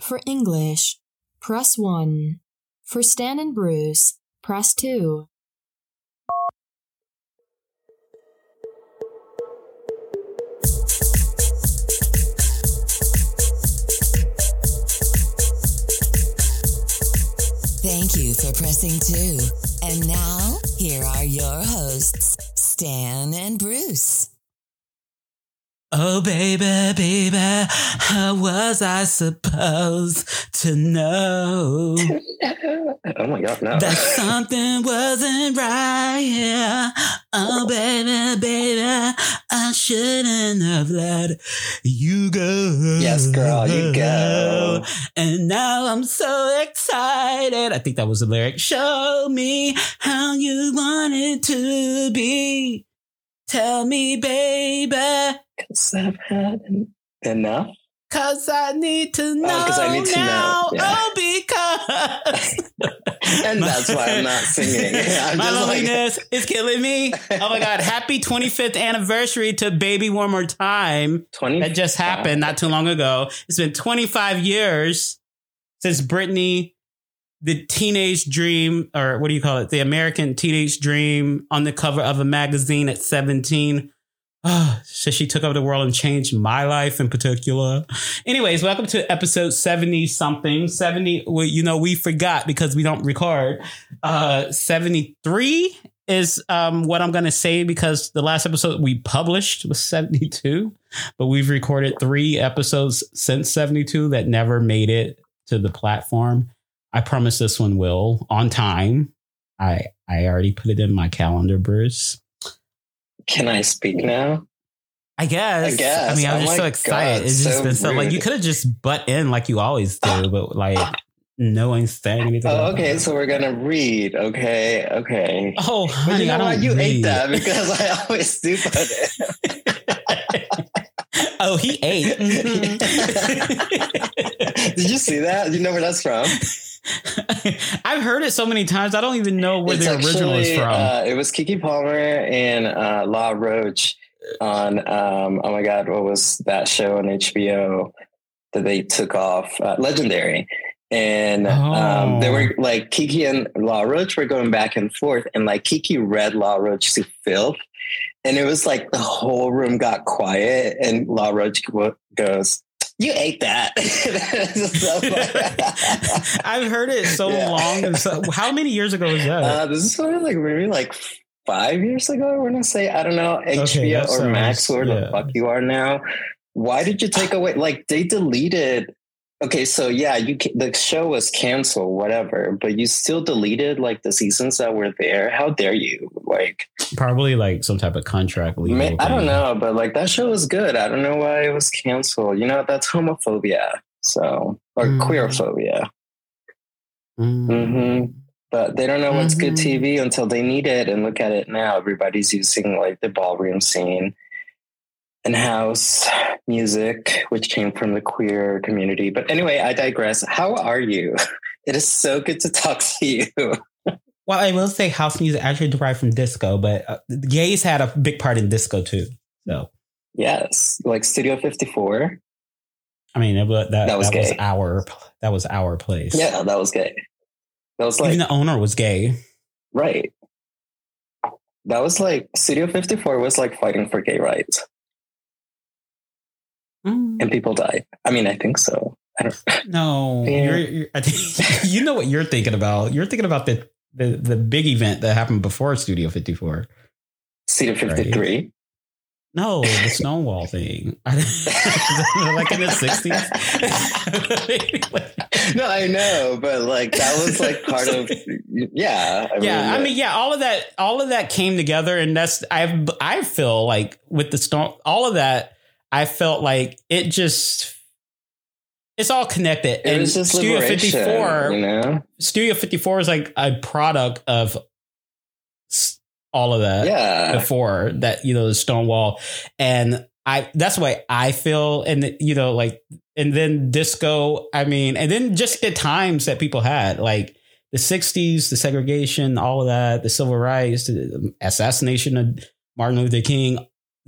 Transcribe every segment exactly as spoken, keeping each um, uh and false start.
For English, press one. For Stan and Bruce, press two. Thank you for pressing two. And now, here are your hosts, Stan and Bruce. Oh, baby, baby, how was I supposed to know? Oh my God, no. That something wasn't right here. Oh, baby, baby, I shouldn't have let you go. Yes, girl, you go. And now I'm so excited. I think that was the lyric. Show me how you want it to be. Tell me, baby. Cause I've had enough. Cause I need to know. Oh, cause I need to now. know. Yeah. Oh, because. And that's why I'm not singing. I'm my just loneliness like... is killing me. Oh my God. Happy twenty-fifth anniversary to Baby One More Time. twenty That just happened not too long ago. It's been twenty-five years since Britney, the teenage dream, or what do you call it? The American teenage dream on the cover of a magazine at seventeen. Oh, so she took over the world and changed my life in particular. Anyways, welcome to episode seventy something. seventy, well, you know, we forgot because we don't record. Uh, seventy-three is um, what I'm going to say because the last episode we published was seventy-two, but we've recorded three episodes since seventy-two that never made it to the platform. I promise this one will on time. I I already put it in my calendar, Bruce. Can I speak now? I guess. I guess. I mean, I was oh just so excited. God, it's just so been so rude. like you could have just butt in like you always do, but like no one's saying anything. Oh, okay, that. so we're gonna read. Okay, okay. Oh, honey, but you know I don't what? You read. ate that because I always do put it. Oh, he ate. Mm-hmm. Did you see that? You know where that's from? I've heard it so many times. I don't even know where it's the actually, original is from. Uh, it was Keke Palmer and uh, La Roach on, um, oh my God, what was that show on H B O that they took off? Uh, Legendary. And oh. um, they were like, Keke and La Roach were going back and forth. And like Keke read La Roach to filth. And it was like the whole room got quiet. And La Roach goes, you ate that. I've heard it so yeah. long. So, how many years ago was that? Uh, this is sort of like maybe like five years ago. I want to say, I don't know, H B O okay, or sounds, Max, where yeah. the fuck you are now. Why did you take away? Like they deleted. Okay, so yeah, you the show was canceled, whatever, but you still deleted like the seasons that were there. How dare you? Like probably like some type of contract legal I, I don't know, but like that show was good. I don't know why it was canceled. You know, that's homophobia, so or mm. queerphobia. Mm. Mm-hmm. But they don't know what's mm-hmm. good T V until they need it, and look at it now. Everybody's using like the ballroom scene and house music, which came from the queer community. But anyway, I digress. How are you? It is so good to talk to you. Well, I will say house music actually derived from disco, but uh, gays had a big part in disco too. So yes, like Studio fifty-four. I mean, it, that, that, was, that was our that was our place. Yeah, that was gay. That was like even the owner was gay, right? That was like Studio fifty-four was like fighting for gay rights. And people died. I mean, I think so. I don't No, yeah. you're, you're, I think, you know what you're thinking about. You're thinking about the, the, the big event that happened before Studio fifty-four. Studio fifty-three? Right? No, the Stonewall thing. Like in the sixties. No, I know, but like that was like part of yeah. I yeah, mean, I mean, yeah, all of that, all of that came together, and that's I I feel like with the storm, all of that. I felt like it just, it's all connected. It and was just Studio fifty-four, you know? Studio fifty-four is like a product of all of that yeah. before that, you know, the Stonewall. And I, that's why I feel, and you know, like, and then disco, I mean, and then just the times that people had, like the sixties, the segregation, all of that, the civil rights, the assassination of Martin Luther King.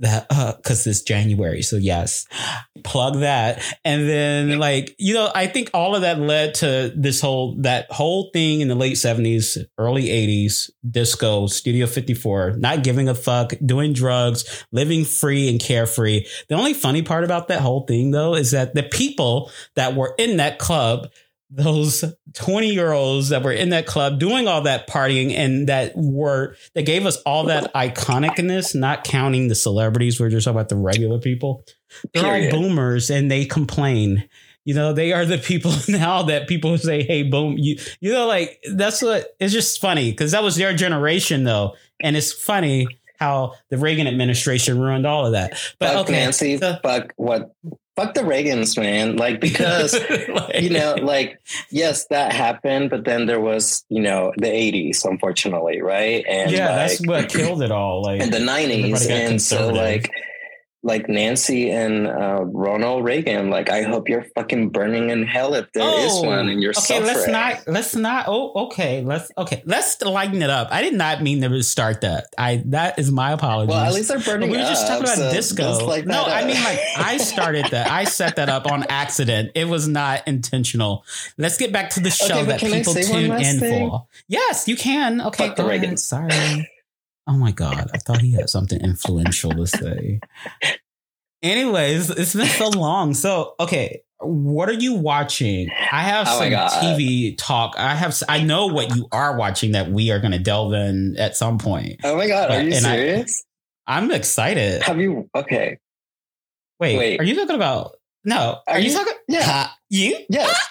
that because uh, it's January. So yes, plug that. And then like, you know, I think all of that led to this whole that whole thing in the late seventies, early eighties, disco, Studio fifty-four, not giving a fuck, doing drugs, living free and carefree. The only funny part about that whole thing, though, is that the people that were in that club, those twenty year olds that were in that club doing all that partying and that were that gave us all that iconicness, not counting the celebrities. We're just talking about the regular people. They're Period. all boomers and they complain. You know, they are the people now that people say, hey, boom, you, you know, like that's what it's just funny because that was their generation, though. And it's funny how the Reagan administration ruined all of that. But fuck okay, Nancy, so, fuck what? Fuck the Reagans, man. Like, because, like, you know, like, yes, that happened. But then there was, you know, the eighties, unfortunately. Right. And yeah, like, that's what killed it all. Like in the nineties. And so like, like Nancy and uh, Ronald Reagan, like, I hope you're fucking burning in hell if there oh, is one and you're okay, suffering. let's not, let's not, oh, okay, let's, okay, let's lighten it up. I did not mean to start that. I, that is my apologies. Well, at least they're burning but we were just up, talking about so disco. Like no, up. I mean, like, I started that. I set that up on accident. It was not intentional. Let's get back to the show okay, that people tune in thing? for. Yes, you can. Okay, Fuck the Reagans. Sorry. Oh my God. I thought he had something influential to say. Anyways, it's been so long. So, okay, what are you watching? I have oh some T V talk. I have. I know what you are watching that we are going to delve in at some point. Oh my God, but, are you serious? I, I'm excited. Have you? Okay. Wait, Wait. Are you talking about? No. Are, are you, you talking? Yeah. Uh, you? Yes.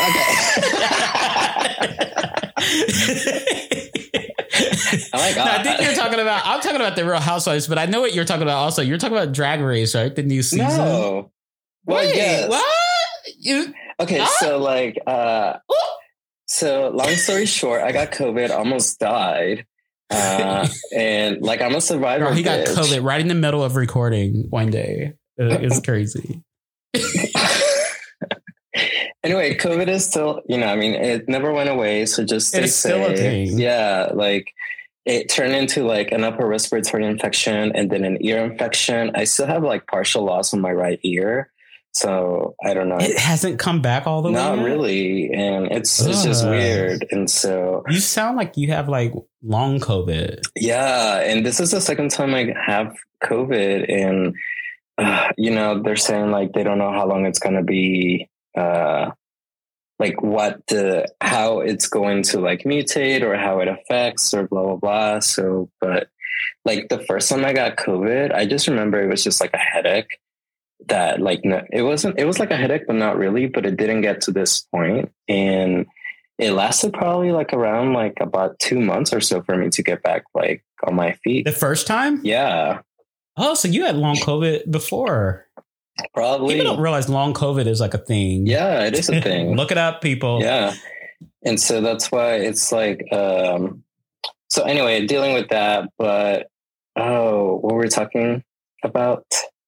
Okay. Oh my God. No, I think you're talking about, I'm talking about the Real Housewives, but I know what you're talking about also. You're talking about Drag Race, right? The new season. No. Well, Wait, yes. What? You, okay, ah? so like, uh, so long story short, I got COVID, almost died. Uh, and like, I'm a survivor. Bro, he bitch. got COVID right in the middle of recording one day. It's crazy. Anyway, COVID is still, you know, I mean, it never went away. So just stay it's still safe. a thing. Yeah. Like it turned into like an upper respiratory infection and then an ear infection. I still have like partial loss in my right ear. So I don't know. It hasn't come back all the Not way. Not really. And it's, it's just weird. And so you sound like you have like long COVID. Yeah. And this is the second time I have COVID. And, uh, you know, they're saying like, they don't know how long it's going to be. Uh, like what the, how it's going to like mutate or how it affects or blah, blah, blah. So, but like the first time I got COVID, I just remember it was just like a headache that like, no, it wasn't, it was like a headache, but not really, but it didn't get to this point. And it lasted probably like around like about two months or so for me to get back like on my feet. The first time? Yeah. Oh, so you had long COVID before. Probably. People don't realize long COVID is like a thing. Yeah, it is a thing. Look it up, people. Yeah. And so that's why it's like, um, so anyway, dealing with that, but, oh, what were we talking about?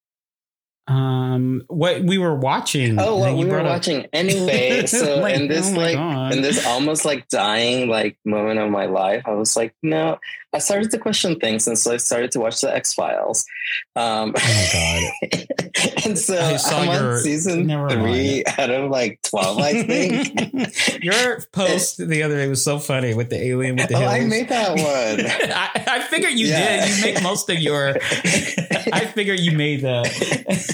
Um, what we were watching. Oh, what we were watching. Up. Anyway, so like, in this oh like, God. in this almost like dying like moment of my life, I was like, no, I started to question things. And so I started to watch the X-Files. Um, oh my God. And so I'm on season three out of like twelve, I think. Your post the other day was so funny with the alien with the oh, hills. I made that one. I, I figured you yeah. did. You make most of your. I figured you made that.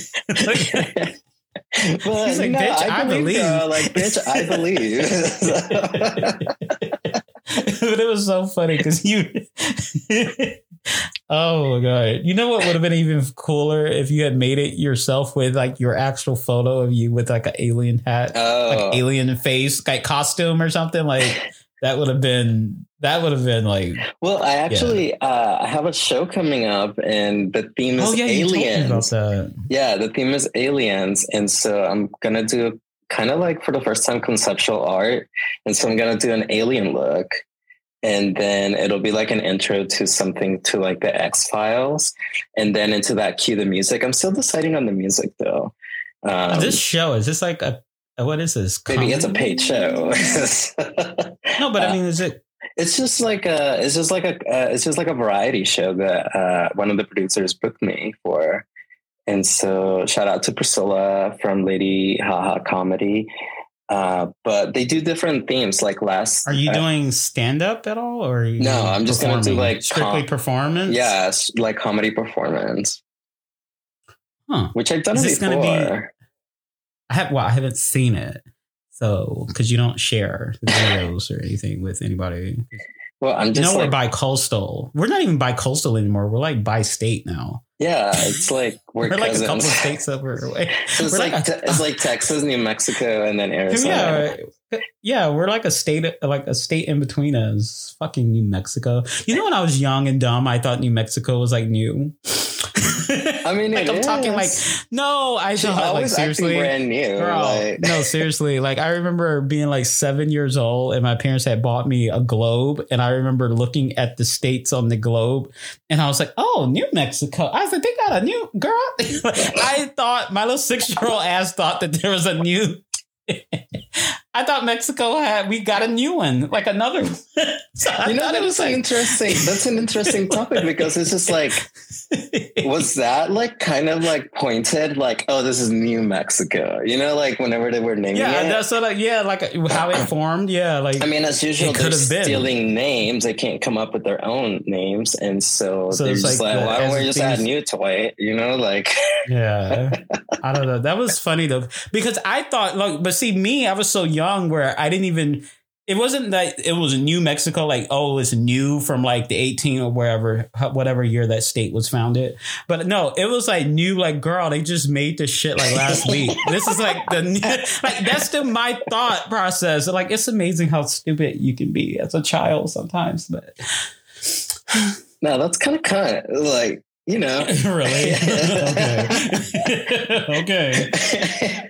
Well, He's like, no, bitch, I, I believe. believe. Bro. Like, bitch, I believe. But it was so funny because you. Oh my God. You know what would have been even cooler if you had made it yourself with like your actual photo of you with like an alien hat, oh. like alien face, like costume or something like that would have been, that would have been like. Well, I actually, yeah. uh, I have a show coming up and the theme is oh, yeah, aliens. You told me about that. Yeah. The theme is aliens. And so I'm going to do kind of like for the first time conceptual art. And so I'm going to do an alien look. And then it'll be like an intro to something to like the X-Files. And then into that cue the music. I'm still deciding on the music though. Um, this show, is this like a, what is this? Maybe it's a paid show. No, but I mean, is it? It's just like a, it's just like a, uh, it's just like a variety show that uh, one of the producers booked me for. And so shout out to Priscilla from Lady Haha Comedy. Uh, but they do different themes. Like last, are you uh, doing stand up at all, or no? I'm just gonna do like strictly com- performance. Yeah, like comedy performance. Huh? Which I've done Is before. Gonna be, I have. Well, I haven't seen it, so because you don't share the videos or anything with anybody. Well, I'm just you know like, we're bi-coastal. We're not even bi-coastal anymore. We're like bi-state now. Yeah, it's like we're, we're like cousins. a couple of states over away. So it's we're like, like a, te- it's like Texas, New Mexico, and then Arizona. Yeah, yeah, we're like a state, like a state in between us. Fucking New Mexico. You know, when I was young and dumb, I thought New Mexico was like new. I mean, like I'm is. talking like no, I She thought like was seriously, brand new. Girl, like. No, seriously. Like I remember being like seven years old, and my parents had bought me a globe, and I remember looking at the states on the globe, and I was like, "Oh, New Mexico!" I was like, "They got a new girl." I thought my little six year old ass thought that there was a new. I thought Mexico had we got a new one, like another one. So you know, that was like, interesting. That's an interesting topic because it's just like, was that like kind of like pointed, like, oh, this is New Mexico? You know, like whenever they were naming yeah, it. that's sort of yeah, like how it formed. Yeah, like I mean, as usual, they're stealing names. They can't come up with their own names, and so, so they're just like, like why don't we just add new toy? You know, like yeah, I don't know. That was funny though because I thought, like, but see, me, I was so young where I didn't even. It wasn't that it was New Mexico, like, oh, it's new from like the eighteen or wherever, whatever year that state was founded. But no, it was like new, like, girl, they just made this shit like last week. This is like the, like, that's still my thought process. Like, it's amazing how stupid you can be as a child sometimes. But no, that's kind of kind of like, you know, really? Okay. Okay.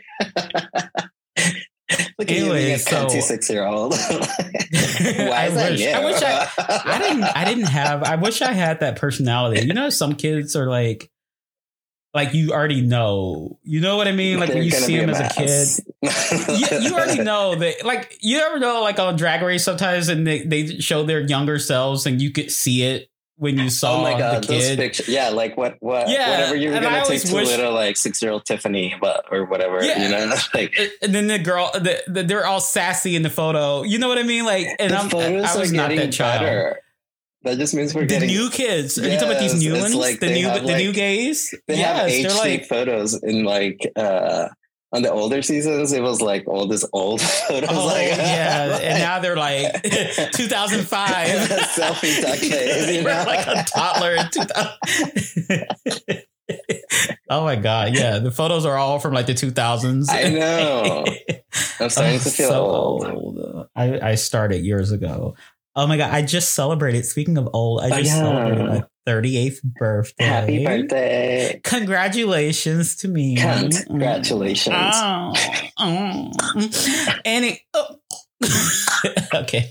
Look anyway, at you, so six year old. Why I is that wish, new? I wish I, I didn't, I didn't have, I wish I had that personality. You know, some kids are like, like you already know, you know what I mean? Like They're when you see them as a kid, you, you already know that, like, you ever know, like on Drag Race sometimes and they, they show their younger selves and you could see it when you saw oh my God, the kid. Those pictures. Yeah, like what, what, yeah, whatever you were going to take to wish, little like six year old Tiffany, but or whatever, yeah. you know, like, and then the girl, the, the, they're all sassy in the photo. You know what I mean? Like, and I'm, I was not that child. Better. That just means we're the getting new kids. Are yes, you talking about these new ones? Like the new, have, the like, new gays. They yes, have H D like, photos in like. uh On the older seasons, it was like all this old photos. Oh, like, yeah. like, and now they're like two thousand five. Selfie decade. You know? Like a toddler in two thousand. Oh my God. Yeah. The photos are all from like the two thousands. I know. I'm starting oh, to feel so old. old. I, I started years ago. Oh my God. I just celebrated. Speaking of old, I just oh, yeah. celebrated my thirty-eighth birthday. Happy birthday. Congratulations to me. Congratulations. Oh, oh. And it, oh. Okay.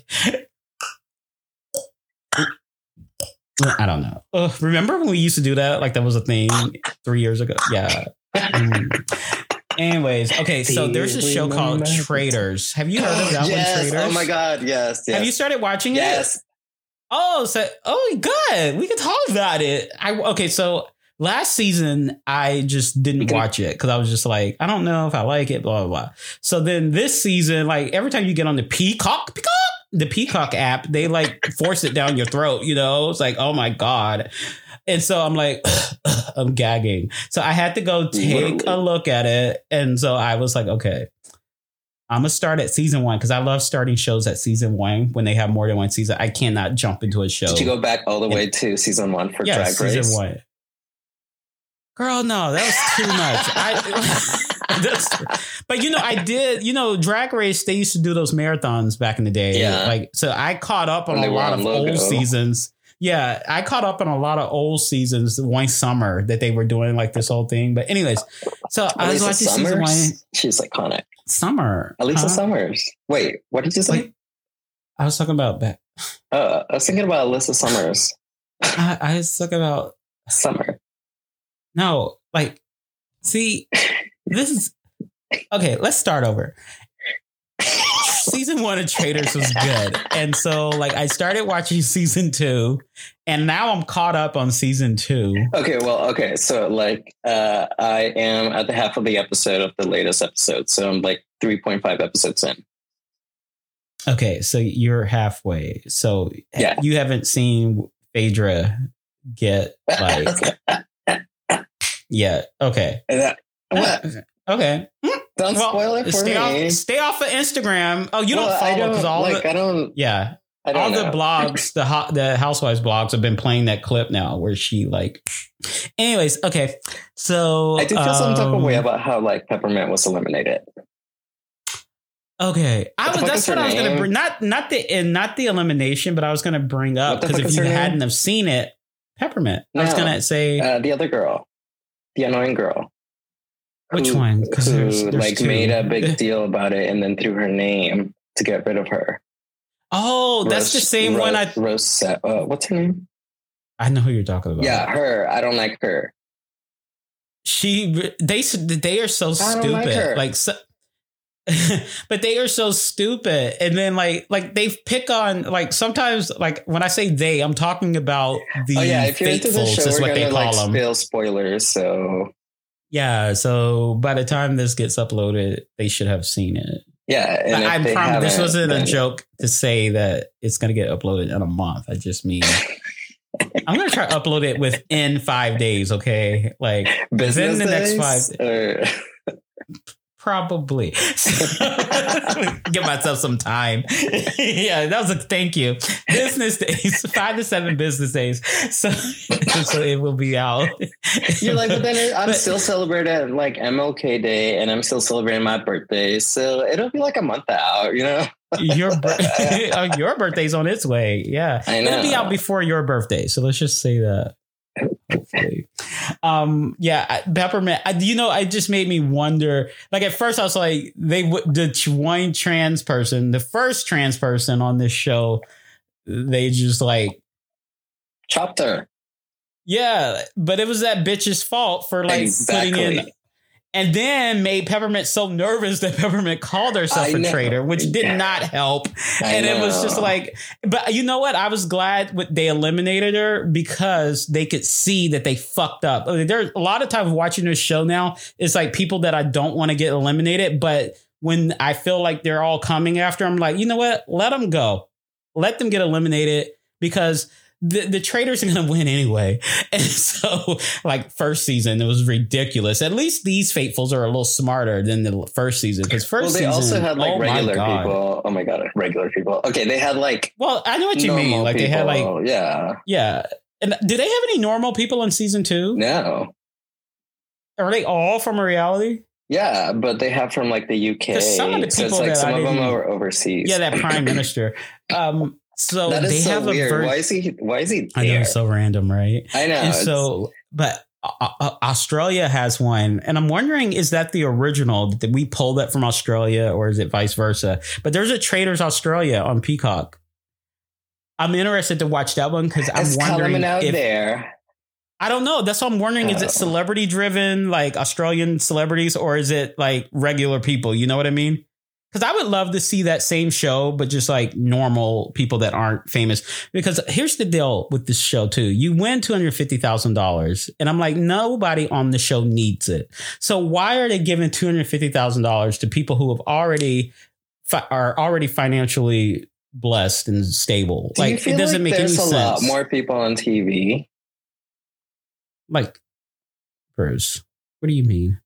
I don't know. Ugh, remember when we used to do that? Like that was a thing three years ago. Yeah. Mm. Anyways, okay, so there's a show called Traitors. Have you heard of that yes. one, Traitors? Oh my God, yes, yes. Have you started watching yes. it? Yes. Oh, so oh, good. We can talk about it. I okay. So last season, I just didn't can, watch it because I was just like, I don't know if I like it. Blah blah blah. So then this season, like every time you get on the Peacock, Peacock, the Peacock app, they like force it down your throat. You know, it's like, oh my God. And so I'm like, I'm gagging. So I had to go take a look at it. And so I was like, okay, I'm going to start at season one because I love starting shows at season one when they have more than one season. I cannot jump into a show. Did you go back all the way and, to season one for yeah, Drag Race? Season one. Girl, no, that was too much. I, that's, but, you know, I did, you know, Drag Race, they used to do those marathons back in the day. Yeah. Like, so I caught up on a lot of logo. old seasons. Yeah, I caught up on a lot of old seasons one summer that they were doing like this whole thing. But anyways, so I was watching season one. She's iconic. Summer. Elisa huh? Summers. Wait, what did you say? Wait, I was talking about that. Uh, I was thinking about Alyssa Summers. I, I was talking about Summer. No, like, see, this is okay. Let's start over. season one of Traitors was good. And so like I started watching season two and now I'm caught up on season two. Okay, well, okay. So like uh, I am at the half of the episode of the latest episode. So I'm like three point five episodes in. Okay, so you're halfway. So yeah. you haven't seen Phaedra get like yeah. Okay. That, what? Okay. Don't well, spoil it for stay me. Off, stay off of Instagram. Oh, you well, don't follow because all like, the, I don't. Yeah. I don't all know. the blogs, the ho- the Housewives blogs have been playing that clip now where she like. Anyways, okay. So I do feel um, some type of way about how like Peppermint was eliminated. Okay, I was. That's what I was going to bring. Not not the and not the elimination, but I was going to bring up because if you hadn't have seen it, Peppermint. No, I was going to say uh, the other girl, the annoying girl. Which who, one? Because who there's, there's like two. made a big deal about it and then threw her name to get rid of her. Oh, that's Rose, the same Rose, one. I Rose. Uh, what's her name? I know who you're talking about. Yeah, her. I don't like her. She. They. They are so I stupid. don't like her. Like. So, but they are so stupid. And then like like they pick on like sometimes like when I say they, I'm talking about the oh yeah, if you're into the faithfuls show, is we're what they gonna call like them. spill spoilers. So Yeah, so by the time this gets uploaded, they should have seen it. yeah, and I, if I promise this wasn't then, a joke to say that it's going to get uploaded in a month. I just mean I'm going to try to upload it within five days. Okay, like within the next five. Or... Probably. Give myself some time. Yeah, that was a thank you. Business days, five to seven business days. So, so it will be out. You're like, but then I'm but, still celebrating like M L K Day and I'm still celebrating my birthday. So it'll be like a month out, you know? your oh, your birthday's on its way. Yeah. I know. It'll be out before your birthday. So let's just say that. Hopefully. Um, yeah, Peppermint. I, you know, it just made me wonder. Like at first, I was like, they would the one trans person, the first trans person on this show. They just like chopped her. Yeah, but it was that bitch's fault for like exactly. putting in. And then made Peppermint so nervous that Peppermint called herself I a know. traitor, which did yeah. not help. I and know. It was just like, but you know what? I was glad they eliminated her because they could see that they fucked up. There's a lot of times watching this show now, it's like people that I don't want to get eliminated. But when I feel like they're all coming after, I'm like, you know what? Let them go. Let them get eliminated because The, the traitors are going to win anyway. And so like first season, it was ridiculous. At least these faithfuls are a little smarter than the first season. Because first well, they season, also had like oh regular people. Oh my God, regular people. Okay, they had like. Well, I know what you mean. Like people. They had like. Yeah. Yeah. And do they have any normal people in season two? No. Are they all from a reality? Yeah, but they have from like the U K. Some of the people like that some I of them didn't, are overseas. Yeah, that prime minister. Um, So that is they so have weird. a ver- why is he? Why is he? There? I know, it's so random, right? I know. And so, but uh, Australia has one, and I'm wondering, is that the original? Did we pull that from Australia, or is it vice versa? But there's a Traitors Australia on Peacock. I'm interested to watch that one because I'm it's wondering out if there. I don't know. That's what I'm wondering. Oh. Is it celebrity driven, like Australian celebrities, or is it like regular people? You know what I mean? Because I would love to see that same show, but just like normal people that aren't famous. Because here's the deal with this show, too. You win two hundred fifty thousand dollars. And I'm like, nobody on the show needs it. So why are they giving two hundred fifty thousand dollars to people who have already fi- are already financially blessed and stable? Do like, it doesn't like make any sense. There's a lot sense. more people on T V. Like, Bruce, what do you mean?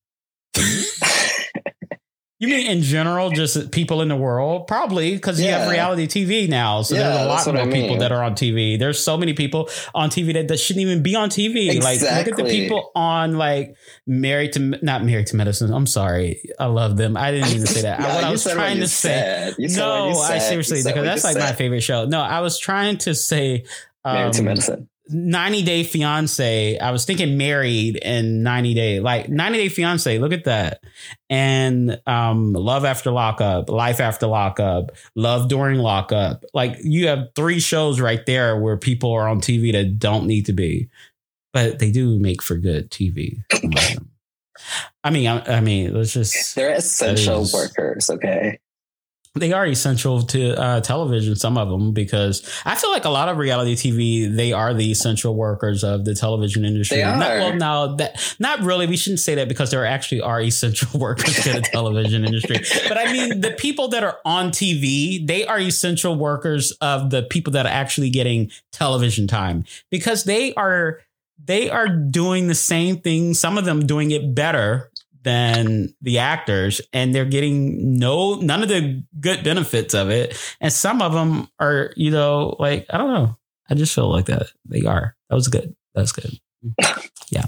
You mean in general, just people in the world? Probably because yeah. you have reality T V now. So yeah, there's a lot more I mean. people that are on T V. There's so many people on T V that, that shouldn't even be on T V. Exactly. Like, look at the people on like Married to not Married to Medicine. I'm sorry. I love them. I didn't even say that. yeah, I, what I was trying to said. say. No, I seriously, because that's like said. my favorite show. No, I was trying to say um, Married to Medicine. ninety Day Fiance. I was thinking Married and ninety Day, like ninety Day Fiance. Look at that. And um, Love After Lockup, Life After Lockup, Love During Lockup. Like you have three shows right there where people are on T V that don't need to be, but they do make for good T V. I mean, I, I mean, let's just. They're essential is, workers. Okay. They are essential to uh, television, some of them, because I feel like a lot of reality T V, they are the essential workers of the television industry. They are. Not, well, now that not really. We shouldn't say that because there actually are essential workers to the television industry. But I mean, the people that are on T V, they are essential workers of the people that are actually getting television time, because they are they are doing the same thing. Some of them doing it better than the actors, and they're getting no none of the good benefits of it. And some of them are, you know, like, I don't know. I just feel like that they are. That was good. That was good. Yeah.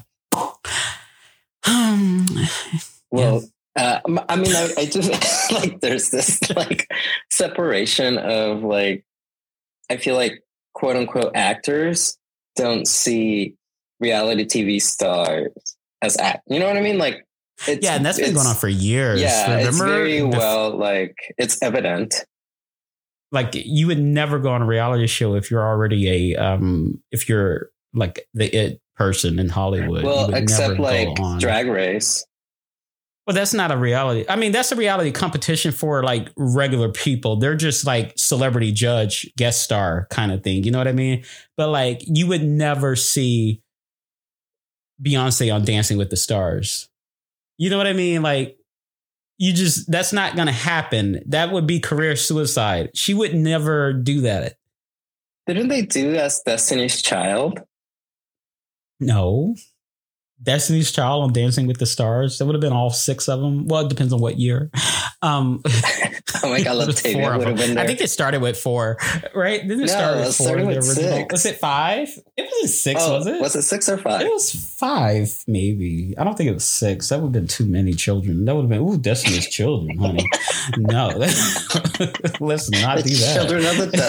Um, well, yeah. uh, I mean, I, I just like there's this like separation of like, I feel like quote unquote actors don't see reality T V stars as act. You know what I mean? Like, It's, yeah, and that's been going on for years. Yeah, Remember? it's very the, well, like, it's evident. Like, you would never go on a reality show if you're already a, um, if you're like the it person in Hollywood. Well, except like Drag Race. Well, that's not a reality. I mean, that's a reality competition for like regular people. They're just like celebrity judge, guest star kind of thing. You know what I mean? But like, you would never see Beyonce on Dancing with the Stars. You know what I mean? Like, you just, that's not going to happen. That would be career suicide. She would never do that. Didn't they do as Destiny's Child? No. Destiny's Child on Dancing with the Stars. That would have been all six of them. Well, it depends on what year. Um, oh my God, Latavia would have been there. I think it started with four, right? Didn't it no, start with it four? Started with original? six. Was it five? It wasn't six, oh, was it? Was it six or five? It was five, maybe. I don't think it was six. That would have been too many children. That would have been, ooh, Destiny's Children, honey. No. Let's not the do that. Children of the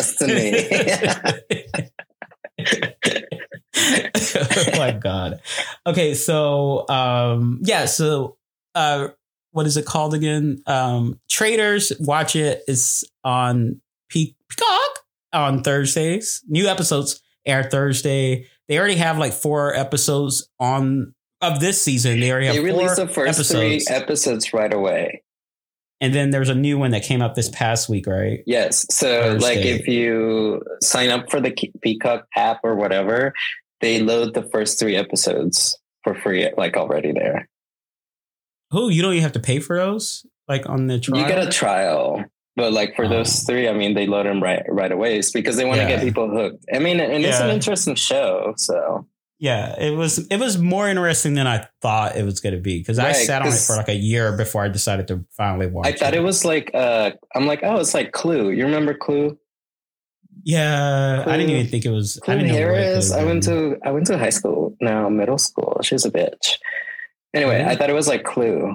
Destiny. Oh my God. Okay, so um yeah, so uh what is it called again? Um Traitors, watch it. It's on Peacock on Thursdays. New episodes air Thursday. They already have like four episodes on of this season. They already have they released four the first episodes. three episodes right away. And then there's a new one that came up this past week, right? Yes. So Thursday. Like if you sign up for the Peacock app or whatever, they load the first three episodes for free, like already there. Oh, you don't even have to pay for those? Like on the trial? You get a trial. But like for oh. those three, I mean, they load them right right away. It's because they want to yeah. get people hooked. I mean, and it's yeah. an interesting show. So yeah, it was it was more interesting than I thought it was going to be, because right, I sat on it for like a year before I decided to finally watch it. I thought it, it was like, uh, I'm like, oh, it's like Clue. You remember Clue? Yeah, Clue, I didn't even think it was. Clue I didn't Harris. know I went to I went to high school, now middle school. She's a bitch. Anyway, mm-hmm. I thought it was like Clue.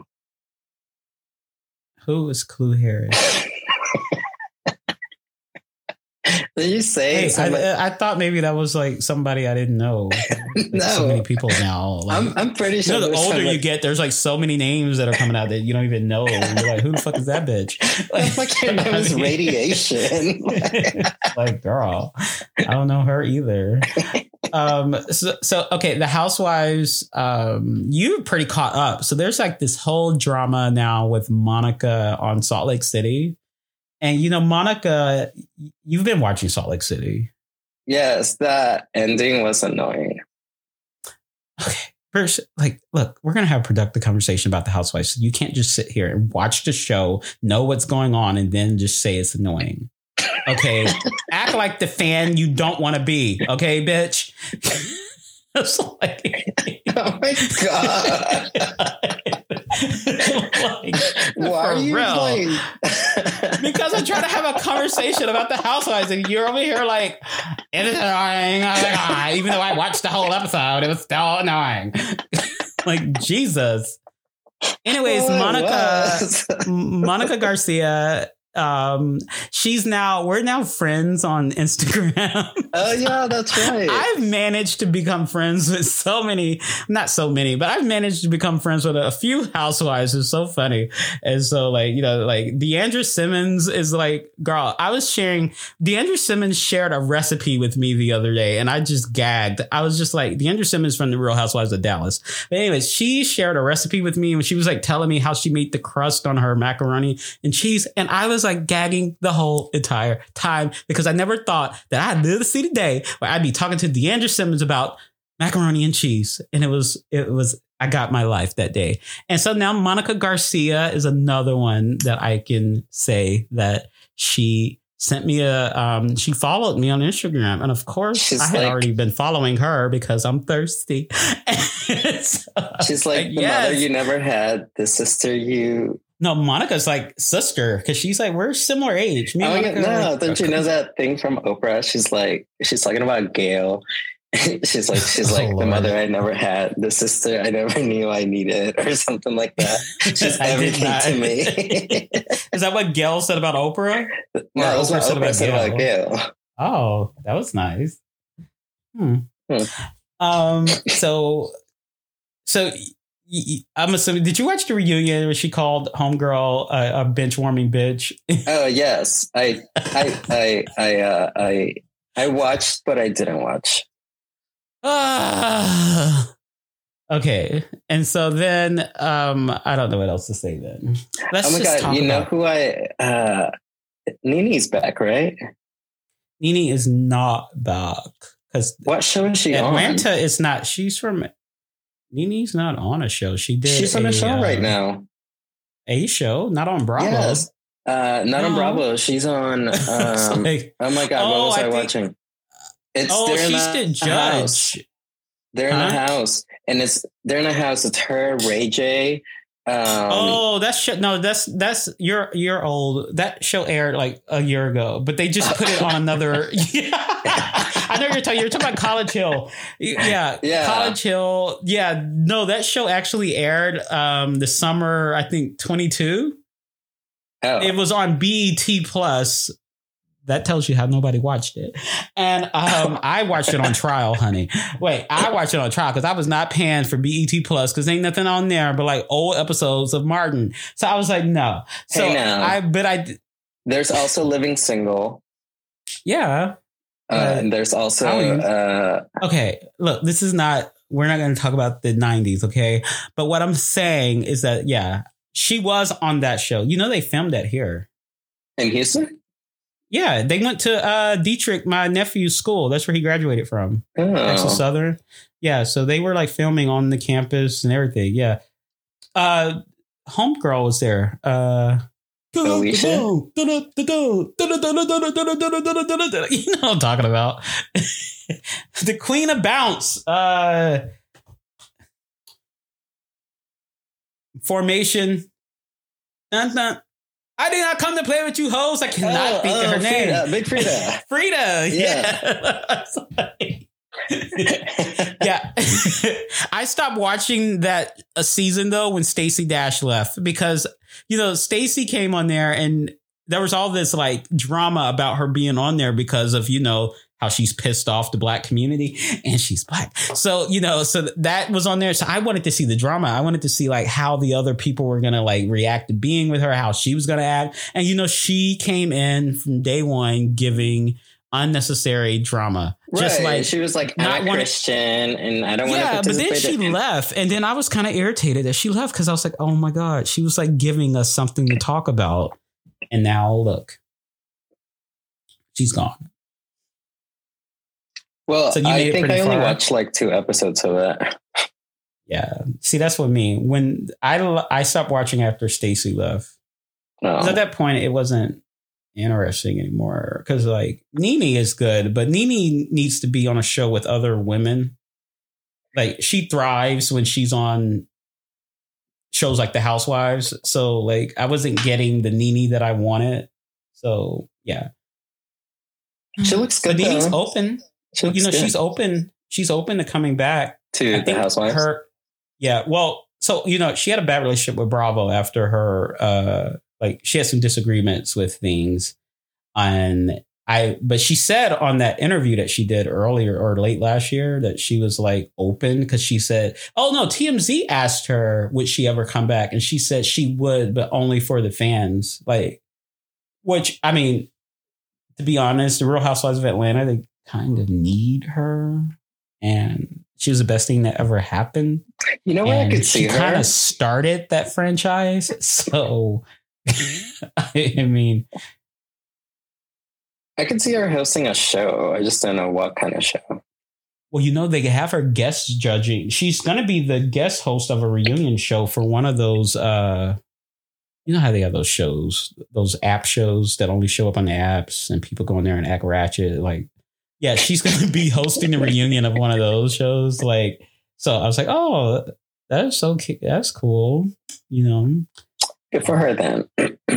Who is Clue Harris? Did you say? Hey, I, I thought maybe that was like somebody I didn't know. No, so many people now. Like, I'm, I'm pretty sure. You know, the older somebody... you get, there's like so many names that are coming out that you don't even know. And you're like, who the fuck is that bitch? Like, like your name is Radiation. Like, girl, I don't know her either. Um. So, so okay, the Housewives. Um, you're pretty caught up. So there's like this whole drama now with Monica on Salt Lake City. And, you know, Monica, you've been watching Salt Lake City. Yes, that ending was annoying. Okay. First, like, look, we're going to have a productive conversation about the Housewives. You can't just sit here and watch the show, know what's going on, and then just say it's annoying. Okay. Act like the fan you don't want to be. Okay, bitch. It's like, oh my God. Like, why are you real. playing? Because I'm trying to have a conversation about the Housewives, and you're over here like, it is annoying. I was like, ah, even though I watched the whole episode, it was still annoying. Like, Jesus. Anyways, oh, Monica, Monica Garcia. Um, she's now, we're now friends on Instagram. Oh yeah, that's right. I've managed to become friends with so many, not so many, but I've managed to become friends with a few housewives. It's so funny. And so like, you know, like Deandra Simmons is like, girl, I was sharing, Deandra Simmons shared a recipe with me the other day and I just gagged. I was just like, Deandra Simmons from the Real Housewives of Dallas. But anyways, she shared a recipe with me and she was like telling me how she made the crust on her macaroni and cheese. And I was like gagging the whole entire time because I never thought that I'd live to see the day where I'd be talking to Deandra Simmons about macaroni and cheese. And it was, it was, I got my life that day. And so now Monica Garcia is another one that I can say that she sent me a, um, she followed me on Instagram. And of course, she's I had like, already been following her because I'm thirsty. so, she's like, the yes. mother you never had, the sister you. No, Monica's like sister because she's like, we're similar age. Me oh, Monica, no, like, don't you know that thing from Oprah? She's like, she's talking about Gail. she's like, she's like oh, the mother I never had, the sister I never knew I needed, or something like that. She's everything to me. Is that what Gail said about Oprah? No, that was what Oprah, Oprah said about Gail. Gail. Oh, that was nice. Hmm. hmm. Um. So, so y- I'm assuming. Did you watch the reunion where she called Homegirl a, a bench warming bitch? Oh yes, I, I, I, I, uh, I, I watched, but I didn't watch. Ah. Okay, and so then um, I don't know what else to say then. Let's oh my just god, you know about- who I? Uh, Nene's back, right? Nene is not back because what show is she Atlanta on? Atlanta is not. She's from. Nene's not on a show. She did. She's on a, a show uh, right now. A show, not on Bravo. Yes, uh, not no. on Bravo. She's on. Um, like, oh my god, oh, what was I, I think, watching? It's oh, she's the judge. House. They're huh? in a house, and it's they're in a house. It's her, Ray J. Um, oh, that's sh- no, that's that's you're you're old. That show aired like a year ago, but they just put it on another. Yeah. I know you're talking. You're talking about College Hill. Yeah, yeah, College Hill. Yeah, no, that show actually aired um, the summer. I think twenty-two. Oh. It was on B E T Plus. That tells you how nobody watched it. And um, I watched it on trial, honey. Wait, I watched it on trial because I was not paying for B E T Plus because ain't nothing on there but like old episodes of Martin. So I was like, no. So hey now, I, but I. There's also Living Single. Yeah. Uh, uh, and there's also. Uh, okay, look, this is not. We're not going to talk about the nineties, okay? But what I'm saying is that, yeah, she was on that show. You know, they filmed that here in Houston. Yeah, they went to uh, Dietrich, my nephew's school. That's where he graduated from. Oh. Texas Southern. Yeah, so they were like filming on the campus and everything. Yeah. Uh, Homegirl was there. Uh, Alicia? You know what I'm talking about. The Queen of Bounce. Uh, Formation. Dun, dun. I did not come to play with you hoes. I cannot oh, think oh, of her name. Frida, Big Frida. Frida. Yeah. Yeah. I stopped watching that a season though when Stacey Dash left because, you know, Stacey came on there and there was all this like drama about her being on there because of, you know, how she's pissed off the black community and she's black. So, you know, so that was on there. So I wanted to see the drama. I wanted to see like how the other people were going to like react to being with her, how she was going to act. And, you know, she came in from day one giving unnecessary drama. Right. Just like she was like, I'm not a Christian wanna, and I don't want to yeah, but then she in- left. And then I was kind of irritated that she left because I was like, oh my God, she was like giving us something to talk about. And now look, she's gone. Well, so I think I only far. watched like two episodes of it. Yeah. See, that's what I mean. When I, I stopped watching after Stacey left. Oh. At that point, it wasn't interesting anymore. Because like Nene is good, but Nene needs to be on a show with other women. Like she thrives when she's on shows like The Housewives. So like I wasn't getting the Nene that I wanted. So yeah. She looks good. But Nene's open. You know, good. she's open. She's open to coming back to The Housewives. Her, yeah. Well, so, you know, she had a bad relationship with Bravo after her, uh, like she had some disagreements with things. And I, but she said on that interview that she did earlier or late last year that she was like open because she said, oh, no, T M Z asked her, would she ever come back? And she said she would, but only for the fans. Like, which, I mean, to be honest, the Real Housewives of Atlanta, they kind of need her, and she was the best thing that ever happened. You know where I could see she her? She kind of started that franchise, so I mean, I could see her hosting a show. I just don't know what kind of show. Well, you know, they have her guest judging. She's going to be the guest host of a reunion show for one of those. Uh, you know how they have those shows, those app shows that only show up on the apps and people go in there and act ratchet. Like, yeah, she's going to be hosting the reunion of one of those shows. Like, so I was like, oh, that's okay. That's cool. You know, good for her then.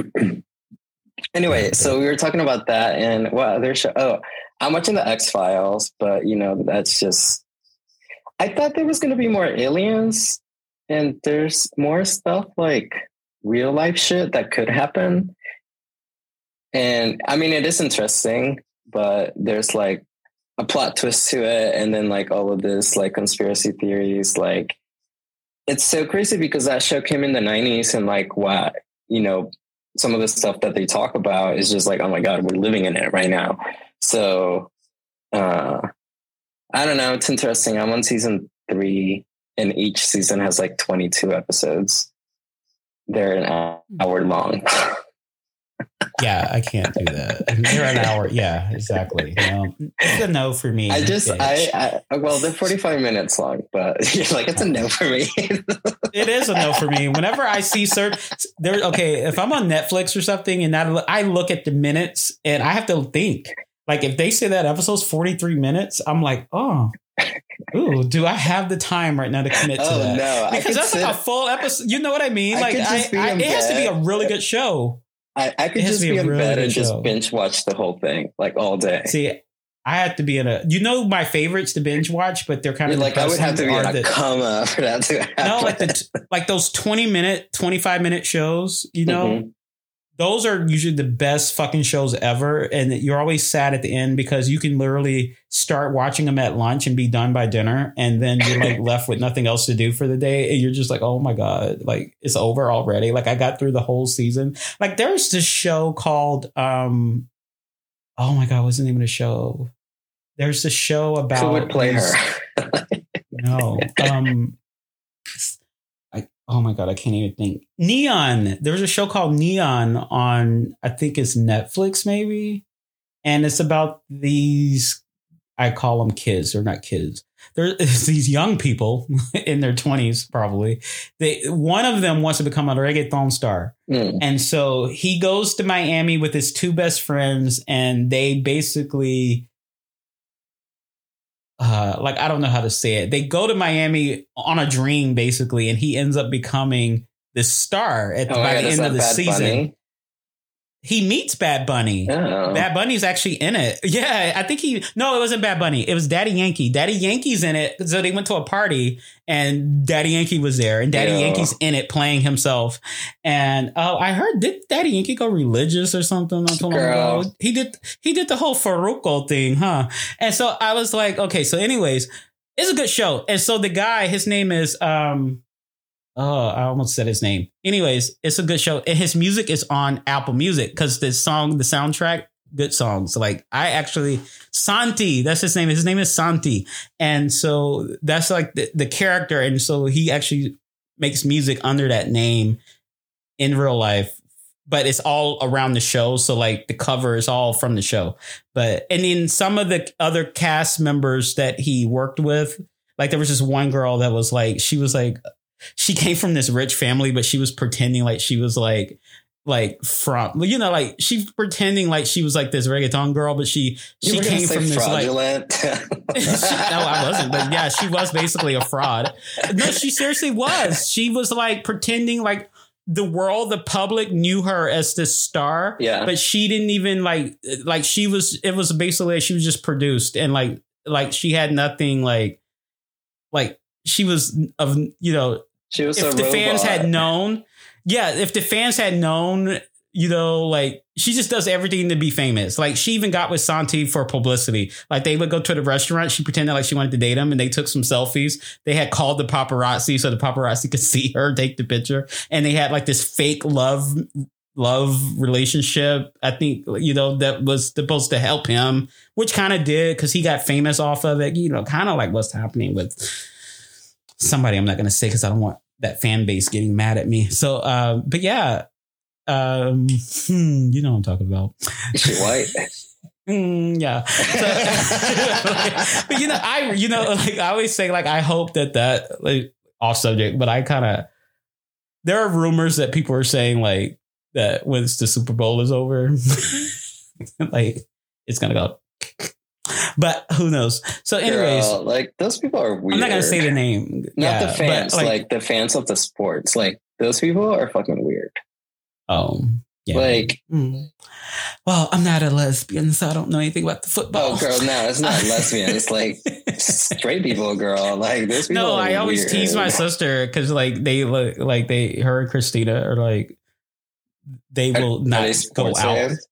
Anyway, so we were talking about that and what other show? Oh, I'm watching the X-Files, but you know, that's just, I thought there was going to be more aliens and there's more stuff like real life shit that could happen. And I mean, it is interesting, but there's like a plot twist to it. And then like all of this, like conspiracy theories, like it's so crazy because that show came in the nineties and like what, you know, some of the stuff that they talk about is just like, oh my God, we're living in it right now. So, uh, I don't know. It's interesting. I'm on season three and each season has like twenty-two episodes. They're an hour long. Yeah, I can't do that. They're an hour. Yeah, exactly. You know, it's a no for me. I just, I, I, well, they're forty-five minutes long, but you're like, it's a no for me. It is a no for me. Whenever I see certain, there, okay, if I'm on Netflix or something and that, I look at the minutes and I have to think. Like if they say that episode's forty-three minutes, I'm like, oh, ooh, do I have the time right now to commit to oh, that? No, because that's sit, like a full episode. You know what I mean? I like I, I, it has to be a really good show. I, I could just be, be in really bed and show. just binge watch the whole thing like all day. See, I have to be in a, you know, my favorites to binge watch, but they're kind You're of like, I would have to be in a the, coma for that to happen. No, like the, like those twenty minute, twenty-five minute shows, you know, mm-hmm. Those are usually the best fucking shows ever. And you're always sad at the end because you can literally start watching them at lunch and be done by dinner. And then you're like left with nothing else to do for the day. And you're just like, oh my God, like it's over already. Like I got through the whole season. Like there's this show called, um, oh my God, what's the name of the show? There's a show about. Who would play these, her? no. Um, I, oh my God, I can't even think. Neon. There was a show called Neon on, I think it's Netflix maybe. And it's about these, I call them kids. They're not kids. There's these young people in their twenties, probably. They one of them wants to become a reggaeton star. Mm. And so he goes to Miami with his two best friends and they basically Uh, like, I don't know how to say it. They go to Miami on a dream, basically, and he ends up becoming this star at, oh, by yeah, the end of the Bad season. Bunny? He meets Bad Bunny. Oh. Bad Bunny's actually in it. Yeah, I think he... No, it wasn't Bad Bunny. It was Daddy Yankee. Daddy Yankee's in it. So they went to a party and Daddy Yankee was there. And Daddy Ew. Yankee's in it playing himself. And oh, I heard, did Daddy Yankee go religious or something not too long ago? He did, he did the whole Farruko thing, huh? And so I was like, okay, so anyways, it's a good show. And so the guy, his name is... um. Oh, I almost said his name. Anyways, it's a good show. And his music is on Apple Music because the song, the soundtrack, good songs. Like I actually, Santi, that's his name. His name is Santi. And so that's like the, the character. And so he actually makes music under that name in real life, but it's all around the show. So like the cover is all from the show. But, and then some of the other cast members that he worked with, like there was this one girl that was like, she was like, she came from this rich family, but she was pretending like she was like, like from, you know, like she's pretending like she was like this reggaeton girl, but she, you she came from this fraudulent. like, she, no, I wasn't, but yeah, she was basically a fraud. No, she seriously was. She was like pretending like the world, the public knew her as this star, yeah, but she didn't even like, like she was, it was basically, she was just produced and like, like she had nothing like, like she was of, you know, She was if the robot. fans had known, yeah, if the fans had known, you know, like she just does everything to be famous. Like she even got with Santi for publicity. Like they would go to the restaurant. She pretended like she wanted to date him and they took some selfies. They had called the paparazzi so the paparazzi could see her take the picture. And they had like this fake love, love relationship. I think, you know, that was supposed to help him, which kind of did because he got famous off of it. You know, kind of like what's happening with somebody I'm not going to say because I don't want that fan base getting mad at me. So, uh, but yeah, Um, hmm, you know what I'm talking about. Is she white? Mm, yeah. So, but you know, I, you know, like I always say, like, I hope that that, like, off subject, but I kind of, there are rumors that people are saying, like, that once the Super Bowl is over, like, it's going to go. But who knows? So, anyways, Girl, like, those people are weird. I'm not going to say the name. Not yeah, the fans, but, like, like, the fans of the sports. Like, those people are fucking weird. Oh, yeah. Like, mm. Well, I'm not a lesbian, so I don't know anything about the football. Oh, girl, no, it's not lesbian. It's like straight people, girl. Like, this people. No, I weird. always tease my sister because, like, they look like they, her and Christina are like, they will are, not are they go out. Fans?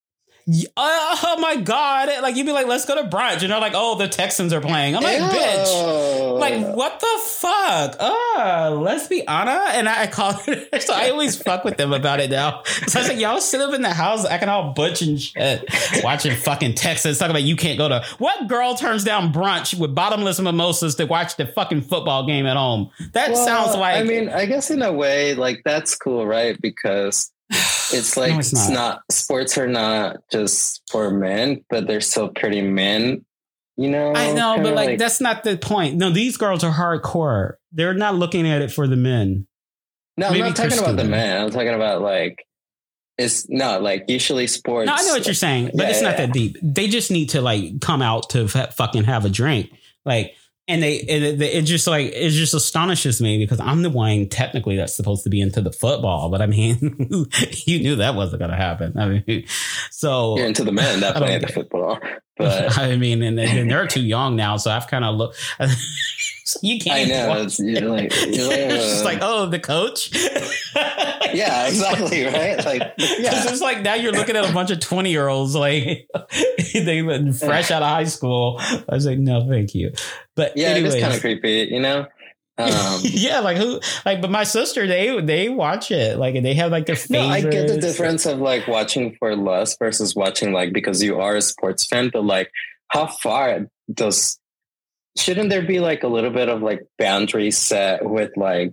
Oh my God. Like, you'd be like, let's go to brunch. And they're like, oh, the Texans are playing. I'm like, Ew. bitch. Like, what the fuck? Oh, lesbiana? And I, I call her. So I always fuck with them about it now. So I was like, y'all sit up in the house acting all butch and shit, watching fucking Texans, talking about you can't go to. What girl turns down brunch with bottomless mimosas to watch the fucking football game at home? That well, sounds like. I mean, I guess in a way, like, that's cool, right? Because it's like, no, it's, not. it's not, sports are not just for men, but they're still pretty men, you know? I know, but like, like, that's not the point. No, these girls are hardcore. They're not looking at it for the men. No, Maybe I'm not talking Christina. about the men. I'm talking about like, it's not like usually sports. No, I know what you're saying, but yeah, it's not yeah. that deep. They just need to like come out to f- fucking have a drink. Like, And they, it, it just like, it just astonishes me because I'm the one technically that's supposed to be into the football. But I mean, you knew that wasn't going to happen. I mean, so you're into the men that play the football. But I mean, and, and they're too young now. So I've kind of looked. So you can't. I know. It's, you're like, you're like, uh, it's just like, oh, the coach. Yeah, exactly. Right. Like, yeah. It's like now you're looking at a bunch of twenty year olds, like they were fresh out of high school. I was like, no, thank you. But yeah, anyways, it's kind of creepy, you know? Um, yeah, like who, like, but my sister, they, they watch it. Like they have like their favorites. No, I get the difference of like watching for lust versus watching like, because you are a sports fan, but like how far does, shouldn't there be like a little bit of like boundary set with like,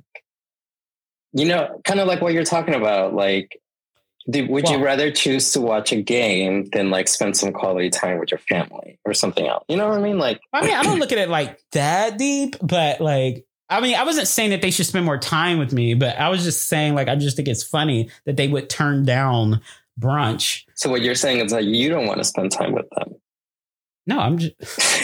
you know, kind of like what you're talking about, like, do, would well, you rather choose to watch a game than like spend some quality time with your family or something else? You know what I mean? Like, I mean, I don't look at it like that deep, but like, I mean, I wasn't saying that they should spend more time with me, but I was just saying like, I just think it's funny that they would turn down brunch. So what you're saying is like, you don't want to spend time with them. No, I'm just.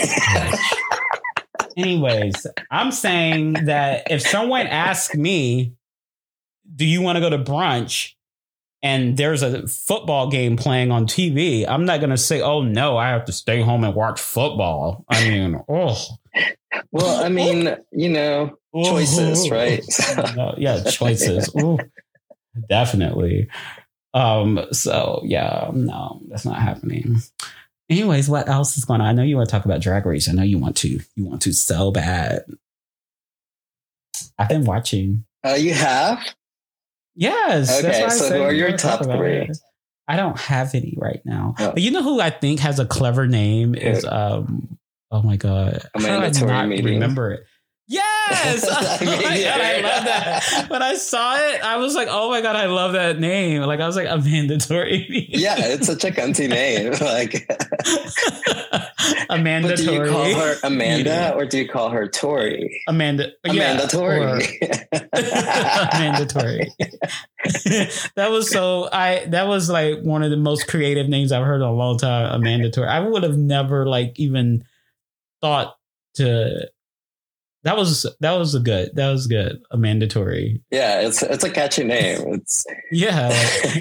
Anyways, I'm saying that if someone asks me, do you want to go to brunch? And there's a football game playing on T V, I'm not going to say, oh, no, I have to stay home and watch football. I mean, oh. Well, I mean, you know, choices, right? No, yeah, choices. Ooh, definitely. Um. So, yeah, no, that's not happening. Anyways, what else is going on? I know you want to talk about Drag Race. I know you want to. You want to so bad. I've been watching. Oh, uh, you have? Yes. Okay, so who are your top three? I don't have any right now. Oh. But you know who I think has a clever name is um oh my God. Amanda How do I not meeting. remember it? Yes. Oh my God, I love that. When I saw it, I was like, oh my God, I love that name. Like I was like, Amanda Tori. Yeah, it's such a cunty name. Like Amanda but do Tori. you call her Amanda or do you call her Tori? Amanda. Amanda yeah, Tori. Or, Amanda Tori. That was so I that was like one of the most creative names I've heard in a long time. Amanda Tori. I would have never like even thought to That was that was a good that was good a mandatory yeah it's it's a catchy name it's yeah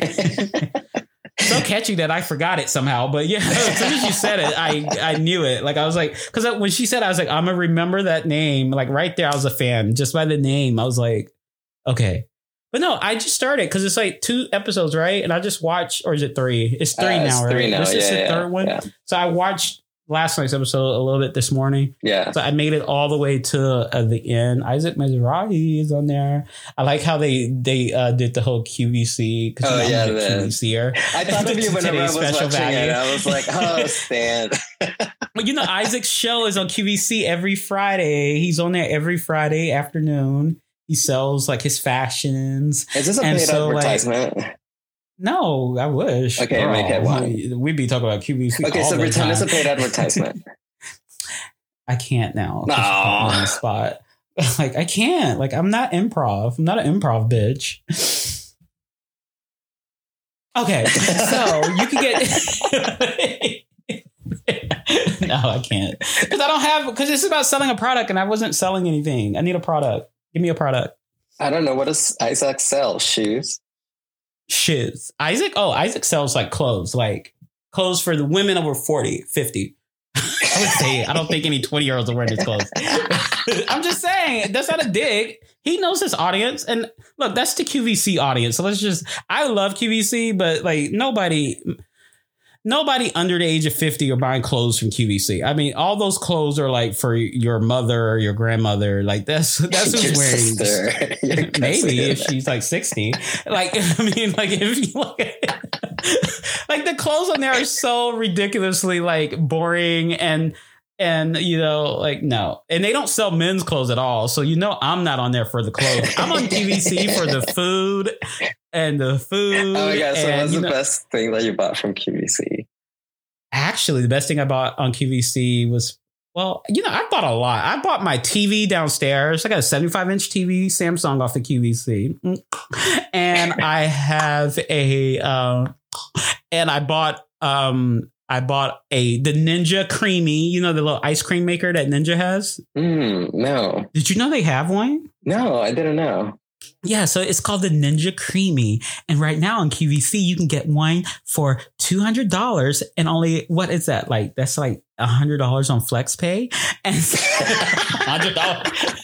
so catchy that I forgot it somehow, but yeah, as soon as you said it I I knew it. Like I was like, because when she said it, I was like, I'm gonna remember that name. Like right there I was a fan just by the name. I was like, okay. But no, I just started because it's like two episodes, right? And I just watched, or is it three? It's three uh, now, it's three right? now. This yeah, is the yeah, third one. yeah. So I watched last night's episode a little bit this morning. Yeah. So I made it all the way to uh, the end. Isaac Mizrahi is on there. I like how they they uh, did the whole Q V C. Oh, yeah. Q V C-er. I thought of you whenever I was watching value. it. I was like, oh, Stan. But you know, Isaac's show is on Q V C every Friday. He's on there every Friday afternoon. He sells like his fashions. Is this a and paid so, advertisement? Like, No, I wish. Okay, Girl, make it one. We'd be talking about Q V C. Okay, all so the pretend time. it's a paid advertisement. I can't now. No. On the spot. Like, I can't. Like, I'm not improv. I'm not an improv bitch. Okay, so you can get. No, I can't. Because I don't have. Because it's about selling a product, and I wasn't selling anything. I need a product. Give me a product. I don't know. What does Isaac sell? Shoes? Shoes. Isaac? Oh, Isaac sells like clothes. Like clothes for the women over forty, fifty. I would say, I don't think any twenty year olds are wearing his clothes. I'm just saying, that's not a dig. He knows his audience. And look, that's the Q V C audience. So let's just, I love Q V C, but like nobody, nobody under the age of fifty are buying clothes from Q V C. I mean, all those clothes are like for your mother or your grandmother. Like that's, that's who's wearing. Maybe if she's like sixty. Like, I mean, like if you look at it, like the clothes on there are so ridiculously like boring and and you know like no, and they don't sell men's clothes at all, so you know I'm not on there for the clothes. I'm on Q V C for the food and the food. Oh my god! So and, what's the know, best thing that you bought from Q V C? Actually, the best thing I bought on Q V C was, well, you know, I bought a lot. I bought my T V downstairs. I got a seventy-five inch T V Samsung off the Q V C, and I have a. Uh, And I bought um I bought a the Ninja Creamy, you know, the little ice cream maker that Ninja has. Mm, no. Did you know they have one? No, I didn't know. Yeah, so it's called the Ninja Creamy. And right now on Q V C, you can get one for two hundred dollars and only, what is that? Like, that's like one hundred dollars on FlexPay. And one hundred dollars.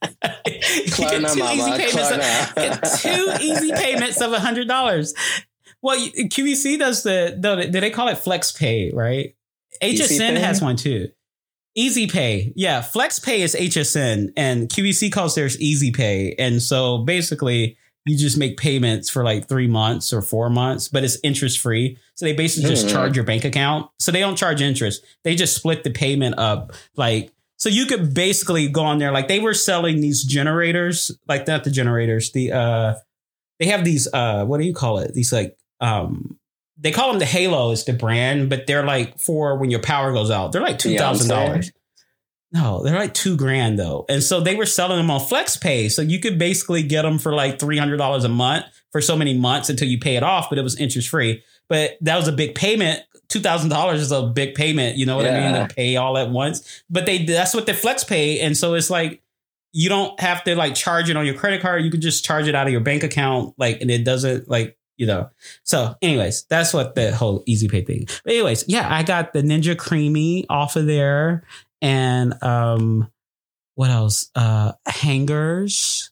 Klarna, mama, Klarna. Get two easy payments of one hundred dollars. Well, Q V C does the, the, do they call it FlexPay, right? H S N has one too. Easy Pay. Yeah. FlexPay is H S N and Q V C calls theirs Easy Pay. And so basically you just make payments for like three months or four months, but it's interest free. So they basically just mm-hmm. charge your bank account. So they don't charge interest. They just split the payment up. Like, so you could basically go on there. Like they were selling these generators, like not the generators, the, uh, they have these, uh, what do you call it? These like, Um, they call them the Halo is the brand, but they're like for when your power goes out. They're like two thousand dollars. No, they're like two grand though. And so they were selling them on FlexPay. So you could basically get them for like three hundred dollars a month for so many months until you pay it off. But it was interest free. But that was a big payment. two thousand dollars is a big payment. You know what yeah. I mean? To pay all at once. But they that's what the FlexPay. And so it's like you don't have to like charge it on your credit card. You can just charge it out of your bank account. Like, and it doesn't like. You know, so anyways, that's what the whole Easy Pay thing. But anyways, yeah, I got the Ninja Creamy off of there. And um, what else? Uh, hangers.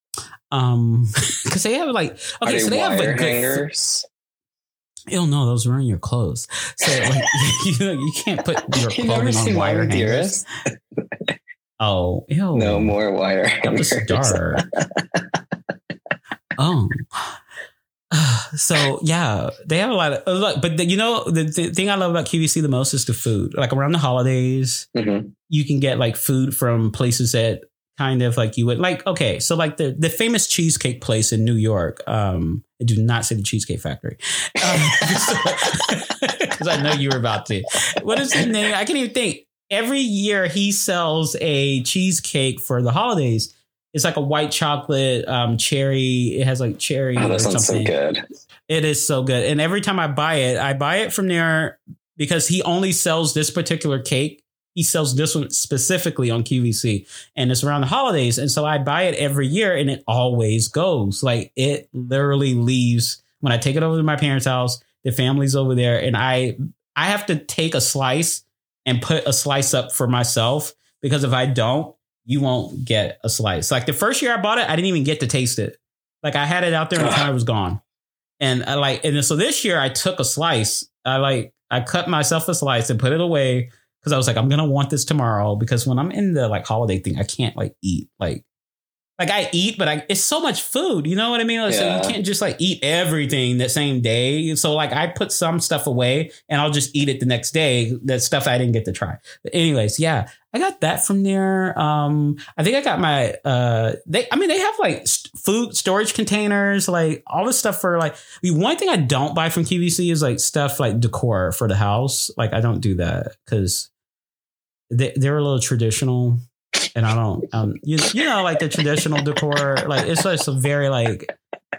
Um, because they have like, okay, Are so they, they have like hangers. Oh no, those ruin your clothes. So like, you know, you can't put your clothing on wire hangers. Oh, ew. No more wire hangers. That was dark. Oh. So yeah, they have a lot of look, but the, you know the, the thing I love about Q V C the most is the food. Like around the holidays, mm-hmm. you can get like food from places that kind of like you would like. Okay, so like the the famous cheesecake place in New York. Um, I do not say the Cheesecake Factory because um, I know you were about to. What is the name? I can't even think. Every year he sells a cheesecake for the holidays. It's like a white chocolate um, cherry. It has like cherry oh, that or sounds something. So good. It is so good. And every time I buy it, I buy it from there because he only sells this particular cake. He sells this one specifically on Q V C and it's around the holidays. And so I buy it every year and it always goes. Like it literally leaves when I take it over to my parents' house, the family's over there. And I, I have to take a slice and put a slice up for myself because if I don't, you won't get a slice. Like the first year I bought it, I didn't even get to taste it. Like I had it out there and the time it was gone. And I like, and so this year I took a slice. I like, I cut myself a slice and put it away because I was like, I'm going to want this tomorrow because when I'm in the like holiday thing, I can't like eat like like I eat, but I, it's so much food. You know what I mean? Like, yeah. So you can't just like eat everything that same day. So like I put some stuff away and I'll just eat it the next day. That stuff I didn't get to try. But anyways, yeah, I got that from there. Um, I think I got my, uh, they, I mean, they have like st- food storage containers, like all this stuff for like, the one thing I don't buy from Q V C is like stuff like decor for the house. Like I don't do that because they, they're a little traditional. And I don't, um, you, you know, like the traditional decor, like it's just a very like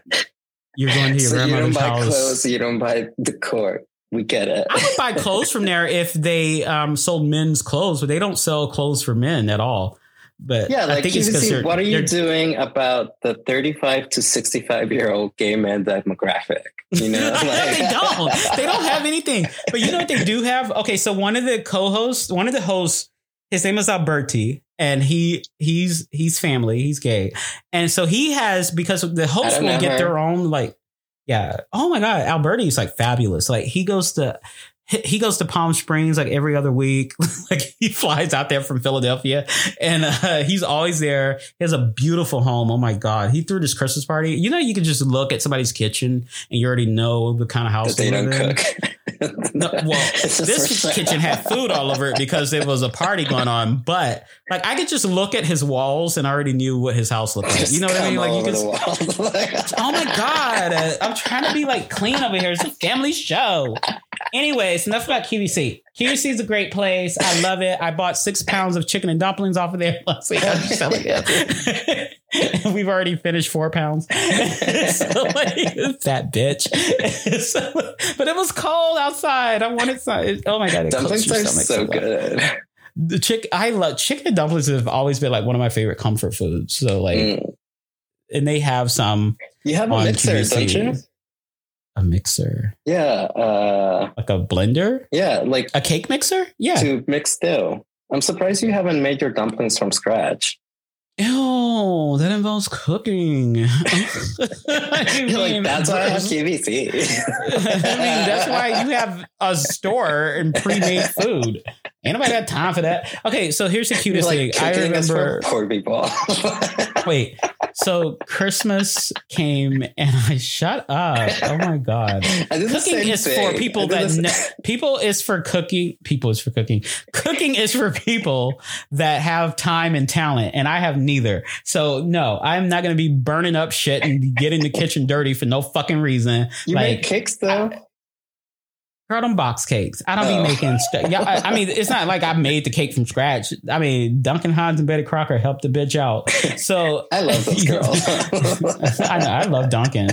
you're going to your so grandmother's you don't buy house. Clothes, you don't buy decor. We get it. I would buy clothes from there if they um, sold men's clothes, but they don't sell clothes for men at all. But yeah, like I think it's because what are you doing about the thirty-five to sixty-five year old gay man demographic? You know, like, they don't. They don't have anything. But you know what they do have? Okay, so one of the co-hosts, one of the hosts, his name is Alberti. And he he's he's family. He's gay. And so he has, because the hosts will get her. their own, like, yeah. Oh, my God. Alberti is like fabulous. Like he goes to he goes to Palm Springs like every other week. Like he flies out there from Philadelphia and uh, he's always there. He has a beautiful home. Oh, my God. He threw this Christmas party. You know, you can just look at somebody's kitchen and you already know the kind of house they, they don't in. cook. No, well, this kitchen had food all over it because there was a party going on. But like, I could just look at his walls and I already knew what his house looked like. You know what I mean? Like, you could. Oh my God, uh, I'm trying to be like clean over here. It's a family show. Anyways, enough about Q V C. Q V C is a great place. I love it. I bought six pounds of chicken and dumplings off of there last week. I'm just telling you. We've already finished four pounds. So, like, that bitch. So, but it was cold outside. I wanted some. Oh my God. It dumplings are so good. The chick, I love chicken and dumplings have always been like one of my favorite comfort foods. So like, mm. and they have some. You have a mixer, Q V C. Don't you? A mixer. Yeah. Uh, like a blender? Yeah. Like a cake mixer? Yeah. To mix dough. I'm surprised you haven't made your dumplings from scratch. Ew, that involves cooking. I mean, like, that's why I have Q V C. I mean, that's why you have a store and pre-made food. Ain't nobody got time for that. Okay, so here's the cutest like, thing. I remember poor people. Wait, so Christmas came and I shut up. Oh my God. Cooking is thing. for people that ne- people is for cooking. People is for cooking. Cooking is for people that have time and talent, and I have neither. So no, I'm not going to be burning up shit and getting the kitchen dirty for no fucking reason. You like, make cakes though. I, Girl, them box cakes. I don't oh. be making stuff. Yeah, I, I mean, it's not like I made the cake from scratch. I mean, Duncan Hines and Betty Crocker helped the bitch out. So I love those girls. I know. I love Duncan.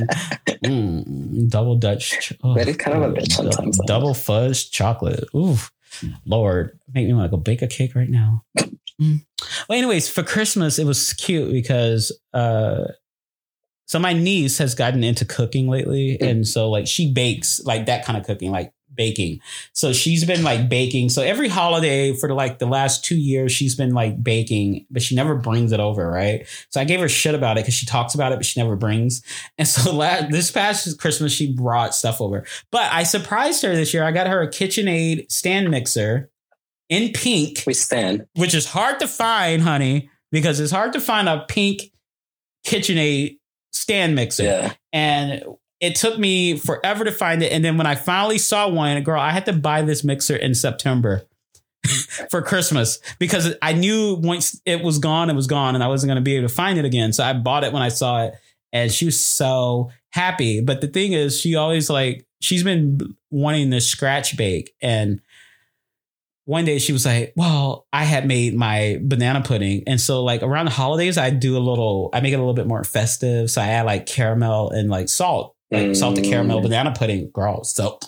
Mm, double Dutch. Oh, Betty's kind of a bitch sometimes. Double fudge chocolate. Ooh, Lord, make me want to go bake a cake right now. Mm. Well, anyways, for Christmas, it was cute because. Uh, So my niece has gotten into cooking lately. And so like she bakes like that kind of cooking, like baking. So she's been like baking. So every holiday for the, like the last two years, she's been like baking, but she never brings it over. Right. So I gave her shit about it because she talks about it, but she never brings. And so last, this past Christmas, she brought stuff over. But I surprised her this year. I got her a KitchenAid stand mixer in pink. We stand. Which is hard to find, honey, because it's hard to find a pink KitchenAid stand mixer. Yeah. And it took me forever to find it. And then when I finally saw one, girl, I had to buy this mixer in September for Christmas because I knew once it was gone, it was gone and I wasn't going to be able to find it again. So I bought it when I saw it and she was so happy. But the thing is, she always like, she's been wanting this scratch bake. And one day she was like, well, I had made my banana pudding. And so like around the holidays, I do a little, I make it a little bit more festive. So I add like caramel and like salt, like mm. salted caramel banana pudding. Girl, so.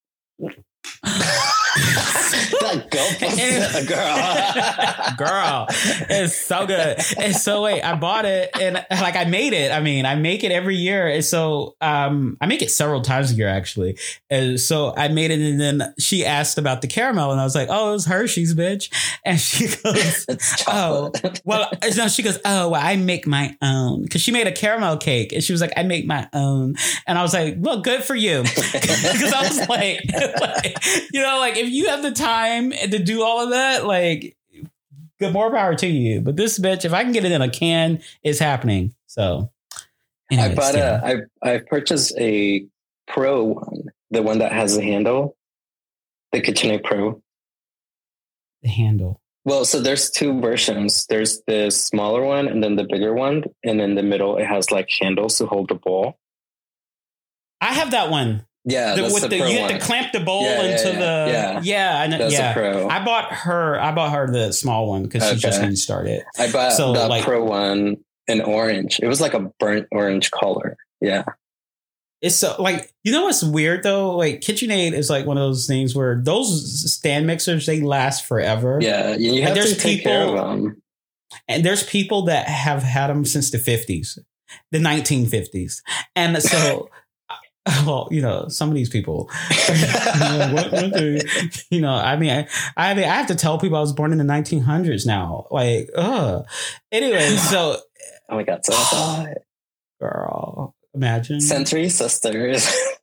That girl, girl, it's so good. And so wait, I bought it and like I made it. I mean, I make it every year. And so um, I make it several times a year actually. And so I made it, and then she asked about the caramel, and I was like, "Oh, it was Hershey's, bitch." And she goes, "Oh, well," no, she goes, "Oh, well, I make my own," because she made a caramel cake, and she was like, "I make my own," and I was like, "Well, good for you," because I was like, like, you know, like if you have the time to do all of that, like good, more power to you. But this bitch, if I can get it in a can, it's happening. So anyways, I bought yeah. a, I, I purchased a Pro one, the one that has a handle, the KitchenAid Pro. The handle. Well, so there's two versions. There's the smaller one and then the bigger one. And in the middle, it has like handles to hold the bowl. I have that one. Yeah, the, that's with the, the Pro you one. have to clamp the bowl yeah, into yeah, the yeah. yeah, I know, That's yeah. a Pro. I bought her. I bought her the small one because Okay. she just didn't start it. I bought so, the like, Pro one in orange. It was like a burnt orange color. Yeah. It's so like, you know what's weird though? Like KitchenAid is like one of those things where those stand mixers, they last forever. Yeah, you have there's to take people, care of them. And there's people that have had them since the fifties, the nineteen fifties, and so. Well, you know, some of these people, you know, what, what they, you know, I mean, I, I mean, I have to tell people I was born in the nineteen hundreds now. Like, ugh. Anyway, so. Oh my God. So hot. Girl, imagine. Century Sisters.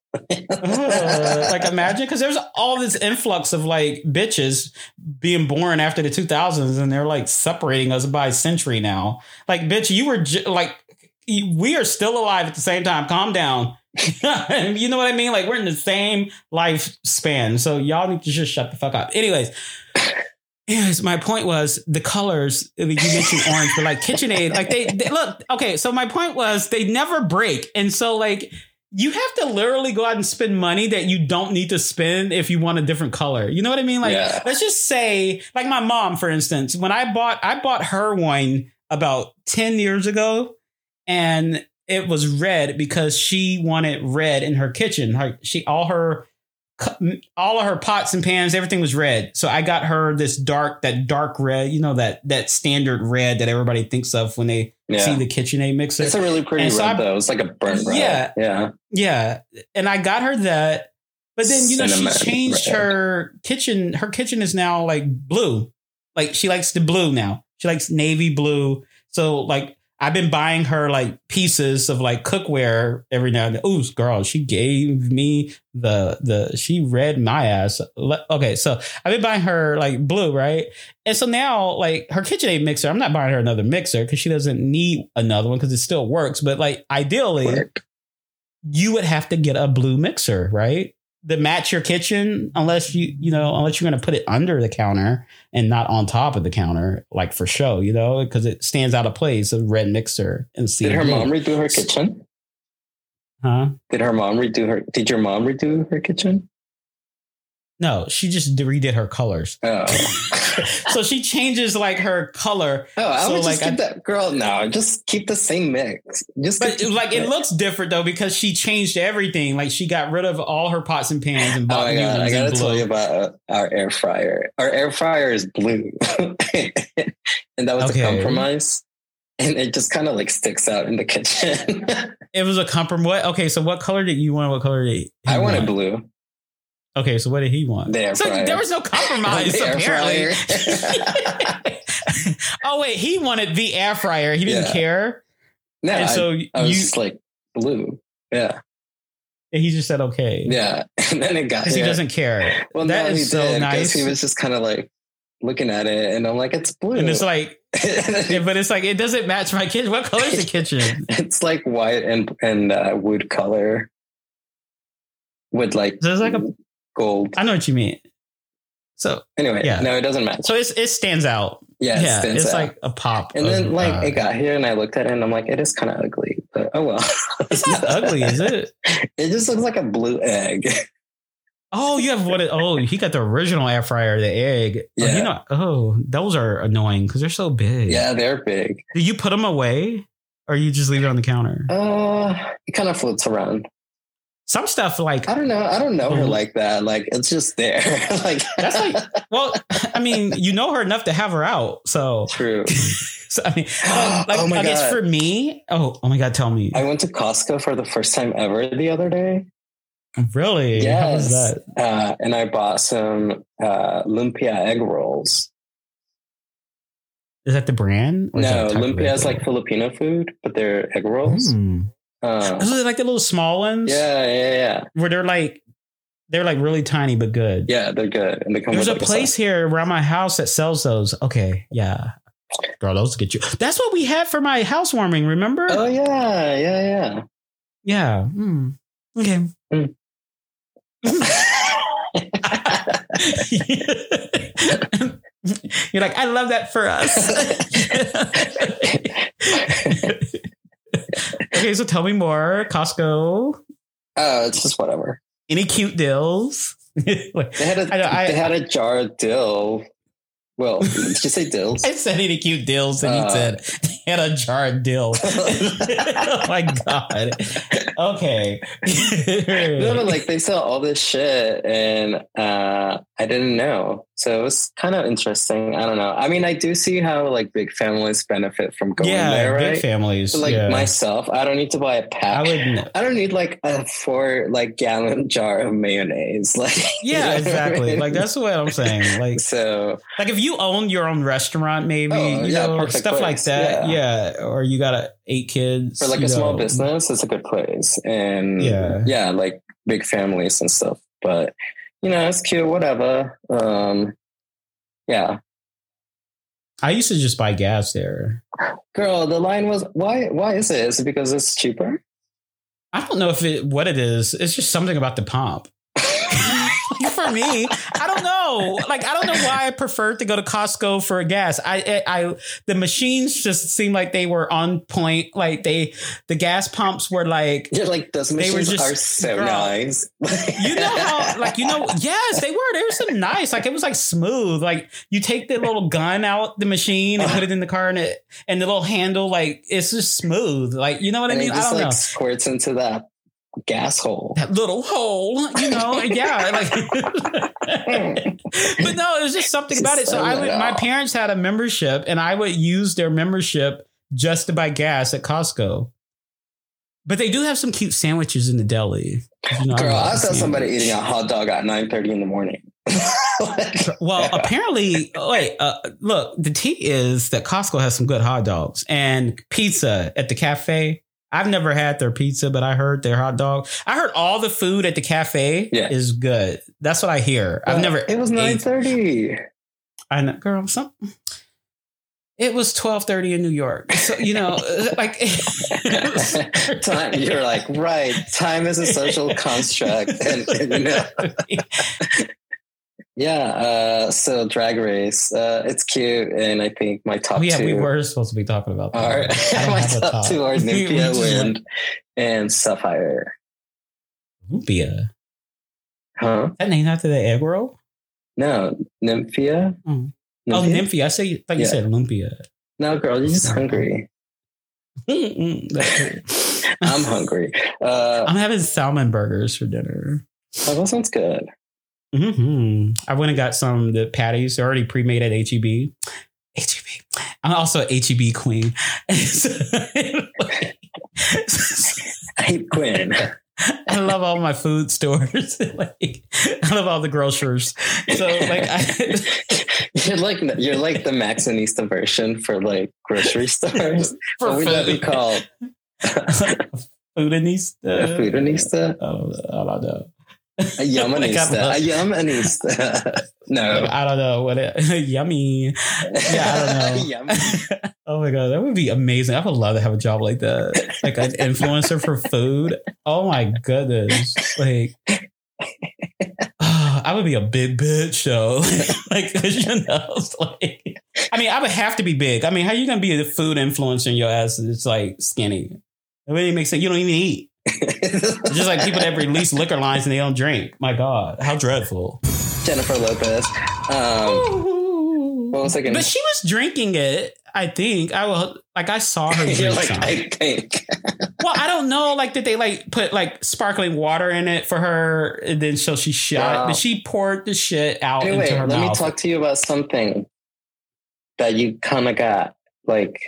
uh, like, imagine, because there's all this influx of like bitches being born after the two thousands and they're like separating us by a century now. Like, bitch, you were j- like, we are still alive at the same time. Calm down. You know what I mean? Like, we're in the same lifespan. So y'all need to just shut the fuck up. Anyways, anyways, my point was the colors. You mentioned orange, but like KitchenAid, like they, they look, okay. So my point was they never break. And so like, you have to literally go out and spend money that you don't need to spend if you want a different color. You know what I mean? Like, yeah. Let's just say, like my mom, for instance, when I bought, I bought her one about ten years ago, and it was red because she wanted red in her kitchen. Her, she, all her, all of her pots and pans, everything was red. So I got her this dark, that dark red, you know, that, that standard red that everybody thinks of when they yeah. see the KitchenAid mixer. It's a really pretty and red, so I, though. It's like a burnt red. Yeah. Yeah. Yeah. And I got her that, but then, you know, Cinnamon she changed red. her kitchen. Her kitchen is now like blue. Like she likes the blue now. She likes navy blue. So like, I've been buying her like pieces of like cookware every now and then. Ooh, girl, she gave me the, the, she read my ass. Okay. So I've been buying her like blue. Right. And so now like her KitchenAid mixer, I'm not buying her another mixer because she doesn't need another one because it still works. But like ideally Work. you would have to get a blue mixer, right? That match your kitchen, unless you, you know, unless you're going to put it under the counter and not on top of the counter, like for show, you know, because it stands out of place, a red mixer. And did her mom redo her kitchen? Huh? Did her mom redo her? Did your mom redo her kitchen? No, she just redid her colors. Oh. So she changes like her color. Oh, I so would like just keep I, that girl. No, just keep the same mix. Just but like it looks different though because she changed everything. Like she got rid of all her pots and pans and bought oh my new God, ones. I gotta in tell blue. you about uh, our air fryer. Our air fryer is blue, and that was okay. a compromise. And it just kind of like sticks out in the kitchen. It was a compromise. What? Okay, so what color did you want? What color did he I wanted want? blue. Okay, so what did he want? The air so fryer. There was no compromise, the apparently. Oh, wait, he wanted the air fryer. He didn't yeah. care? No, and I, so I was you, just like blue. Yeah. And he just said, okay. Yeah. And then it got... Because yeah. he doesn't care. Well, that no, is he so did, nice. He was just kind of like looking at it and I'm like, it's blue. And it's like... but it's like, it doesn't match my kitchen. What color is the kitchen? It's like white and and uh, wood color with like, so it's like a gold. I know what you mean. So anyway, yeah. no, it doesn't match. So it's, it stands out. Yeah, it yeah stands it's out. like a pop. And of, then like uh, it got here and I looked at it and I'm like, it is kind of ugly, but oh well. It's not ugly, is it? It just looks like a blue egg. Oh, you have what? It, oh, he got the original air fryer, the egg. Yeah. Oh, you know, oh, those are annoying because they're so big. Yeah, they're big. Do you put them away or you just leave it on the counter? Uh, it kind of floats around. Some stuff like I don't know. I don't know her like that. Like it's just there. Like that's like. Well, I mean, you know her enough to have her out. So true. So I mean, like, oh my I guess God. for me. Oh, oh my God! Tell me. I went to Costco for the first time ever the other day. Really? Yes. How was that? Uh, and I bought some uh, Lumpia egg rolls. Is that the brand? Or No, is that Lumpia is like Filipino food, but they're egg rolls. Mm. Uh, Those are like the little small ones. yeah, yeah, yeah. Where they're like They're like really tiny, but good. Yeah, they're good. And they come There's with a like place a here around my house that sells those. Okay. Yeah. Girl, those get you. That's what we had for my housewarming. Remember? Oh, yeah. Yeah. Yeah. Yeah. Hmm. Okay. Mm. You're like, I love that for us. Okay, so tell me more. Costco. Oh, it's just whatever. Any cute deals? They had a I, I, they had a jar of dill. Well, did you say dills? I said any cute dills, and uh, you said they had a jar of dill. Oh my god. Okay. No, but like they sell all this shit, and uh, I didn't know, so it was kind of interesting. I don't know. I mean, I do see how like big families benefit from going yeah, there, right? Big families. But like yeah. myself, I don't need to buy a pack. I would. I don't need like a four like gallon jar of mayonnaise. Like yeah, exactly. I mean? Like that's what I'm saying. Like so, like if you own your own restaurant, maybe oh, you yeah, know stuff place. like that. Yeah. yeah, or you got a, eight kids for like a know. small business. It's a good place, and yeah, yeah, like big families and stuff. But you know, it's cute. Whatever. Um, yeah. I used to just buy gas there. Girl, the line was why? Why is it? Is it because it's cheaper? I don't know if it what it is. It's just something about the pump. For me, I don't know. Like, I don't know why I preferred to go to Costco for gas. I, I, I, the machines just seemed like they were on point. Like they, the gas pumps were like, you're like those machines they were just, are so girl, nice. You know how, like, you know, yes, they were. They were so nice. Like it was like smooth. Like you take the little gun out the machine and put it in the car, and it, and the little handle, like it's just smooth. Like you know what and I mean? It just, I don't like, know. Squirts into that gas hole, that little hole, you know. Yeah, like but no, it was just something about it. So I would, my parents had a membership, and I would use their membership just to buy gas at Costco. But they do have some cute sandwiches in the deli. You know, girl, I, I saw somebody eating a hot dog at nine thirty in the morning. Well, apparently, wait, uh, look, the tea is that Costco has some good hot dogs and pizza at the cafe. I've never had their pizza, but I heard their hot dog. I heard all the food at the cafe yeah. is good. That's what I hear. Well, I've never. It was nine thirty. I know, girl. Some. It was twelve thirty in New York. So you know, like time. You're like right. Time is a social construct, and, and you know. Yeah, uh, so Drag Race, uh, it's cute, and I think my top oh, yeah, two... we were supposed to be talking about that. Are, my top, top two are Nymphia Wind and Sapphire. Nymphia? Huh? Is that named after the egg roll? No, Nymphia. Mm. Nymphia? Oh, Nymphia. I say, like yeah. you said, Lumpia. No, girl, you're just hungry. I'm hungry. Uh, I'm having salmon burgers for dinner. Oh, that sounds good. Mm-hmm. I went and got some of the patties. They're already pre-made at H E B. H E B. I'm also an H E B queen. I hate Quinn. I love all my food stores. Like, I love all the grocers. So like, I, you're like you're like the Maxinista version for like grocery stores. For what would that be called? Foodinista. A foodinista. Oh, I don't know. A yummanista. Like a yummanista. No. Like, I don't know what it yummy. Yeah, I don't know. Yummy. Oh my God, that would be amazing. I would love to have a job like that. Like an influencer for food. Oh my goodness. Like oh, I would be a big bitch though. Like, you know, like I mean, I would have to be big. I mean, how are you gonna be a food influencer and your ass is like skinny? It really makes sense. You don't even eat. Just like people that release liquor lines and they don't drink. My God, how dreadful. Jennifer Lopez. Um, what was I gonna? But she was drinking it. I think I will. Like I saw her drink like, some. I think. Well, I don't know. Like, did they like put like sparkling water in it for her, and then so she shot? Wow. But she poured the shit out anyway, into her let mouth. Let me talk to you about something that you kind of got. Like,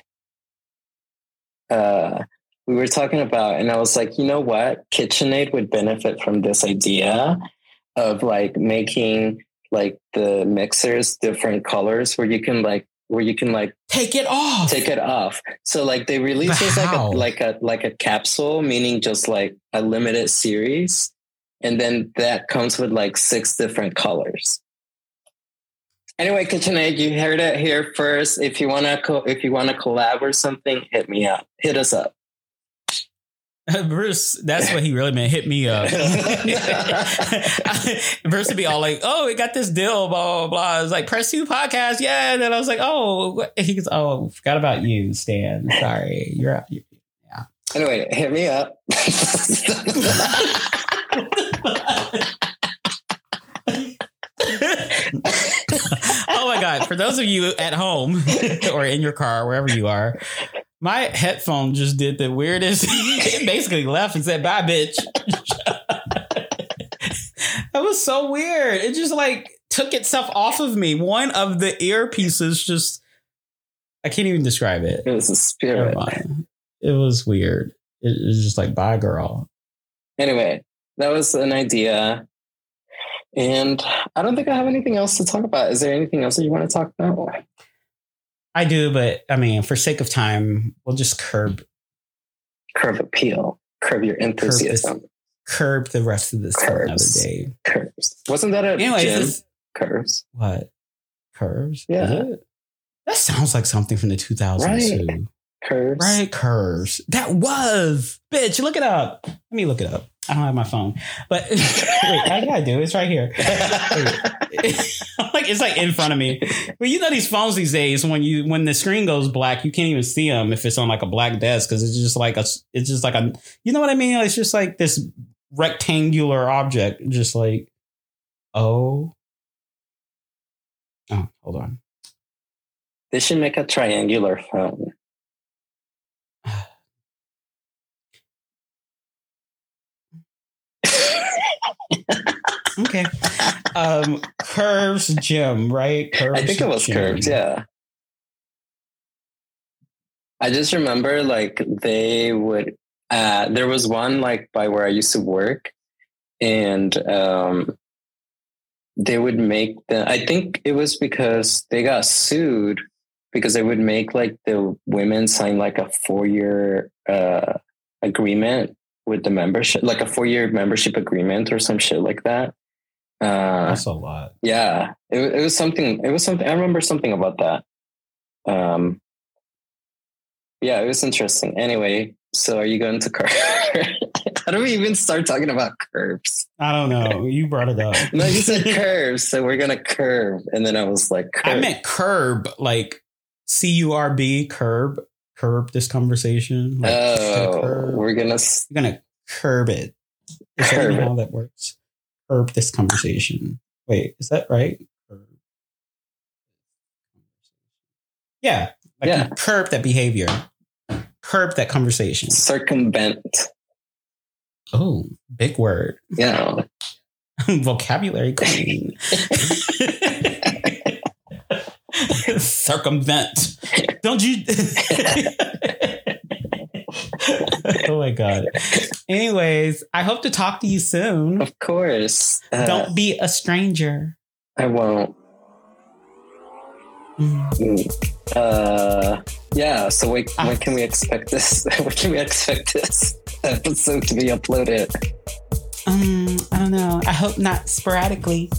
uh. we were talking about, and I was like, you know what? KitchenAid would benefit from this idea of like making like the mixers different colors where you can like, where you can like take it off, take it off. So like they release this like a, like a, like a capsule, meaning just like a limited series And then that comes with like six different colors. Anyway, KitchenAid, you heard it here first. If you want to, co- if you want to collab or something, hit me up. Hit us up. Bruce, that's what he really meant. Hit me up. Bruce would be all like, "Oh, we got this deal, blah blah blah." It's like Press Two podcast, yeah. And then I was like, "Oh," what? He goes, "Oh, forgot about you, Stan. Sorry, you're out." Yeah. Anyway, hit me up. Oh my God! For those of you at home or in your car, wherever you are. My headphone just did the weirdest. It basically left and said, "Bye, bitch." That was so weird. It just like took itself off of me. One of the earpieces just, I can't even describe it. It was a spirit. It was weird. It was just like, "Bye, girl." Anyway, that was an idea. And I don't think I have anything else to talk about. Is there anything else that you want to talk about? I do, but I mean, for sake of time, we'll just curb. Curb appeal. Curb your enthusiasm. Curb, this, curb the rest of this for another day. Curves. Wasn't that a Anyways, gym? This, Curves. What? Curves? Yeah. That sounds like something from the two thousands. Right. Curves. Right, curves. That was. Bitch, look it up. Let me look it up. I don't have my phone. But wait, I gotta do it. It's right here. Like it's like in front of me. But you know these phones these days, when you when the screen goes black, you can't even see them if it's on like a black desk because it's just like a it's just like a you know what I mean? It's just like this rectangular object, just like oh oh hold on. They should make a triangular phone. Okay. Um, Curves Gym, right? Curves I think it was Gym. Curves, yeah. I just remember like they would, uh, there was one like by where I used to work and um, they would make the, I think it was because they got sued because they would make like the women sign like a four year uh, agreement with the membership, like a four year membership agreement or some shit like that. Uh, That's a lot. Yeah, it, it was something. It was something. I remember something about that. Um, yeah, it was interesting. Anyway, so are you going to curve? How do we even start talking about curves? I don't know. You brought it up. No, you said curves, so we're gonna curve, and then I was like, curve. I meant curb, like C U R B, curb, curb this conversation. Like, oh, curb. we're gonna we're gonna curb it. Is curb that it. how that works? Curb this conversation. Wait, is that right? Curb. Yeah, like yeah. Curb that behavior. Curb that conversation. Circumvent. Oh, big word. Yeah. Vocabulary queen. Circumvent. Don't you? Oh my God. Anyways, I hope to talk to you soon. Of course. Uh, Don't be a stranger. I won't. Mm. Uh, yeah. So wait, when can we expect this? When can we expect this episode to be uploaded? Um, I don't know. I hope not sporadically.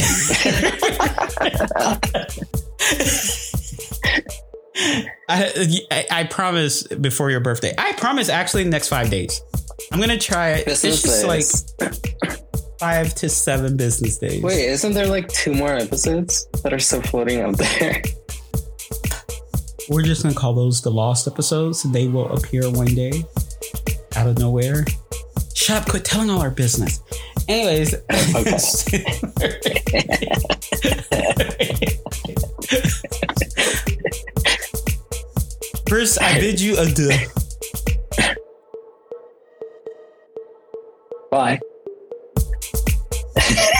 I, I I promise before your birthday. I promise actually next five days. I'm gonna try it. Business it's just days. like five to seven business days. Wait, isn't there like two more episodes that are still floating out there? We're just gonna call those the lost episodes. They will appear one day out of nowhere. Shut up! Quit telling all our business. Anyways. Bruce, I bid you adieu. Bye.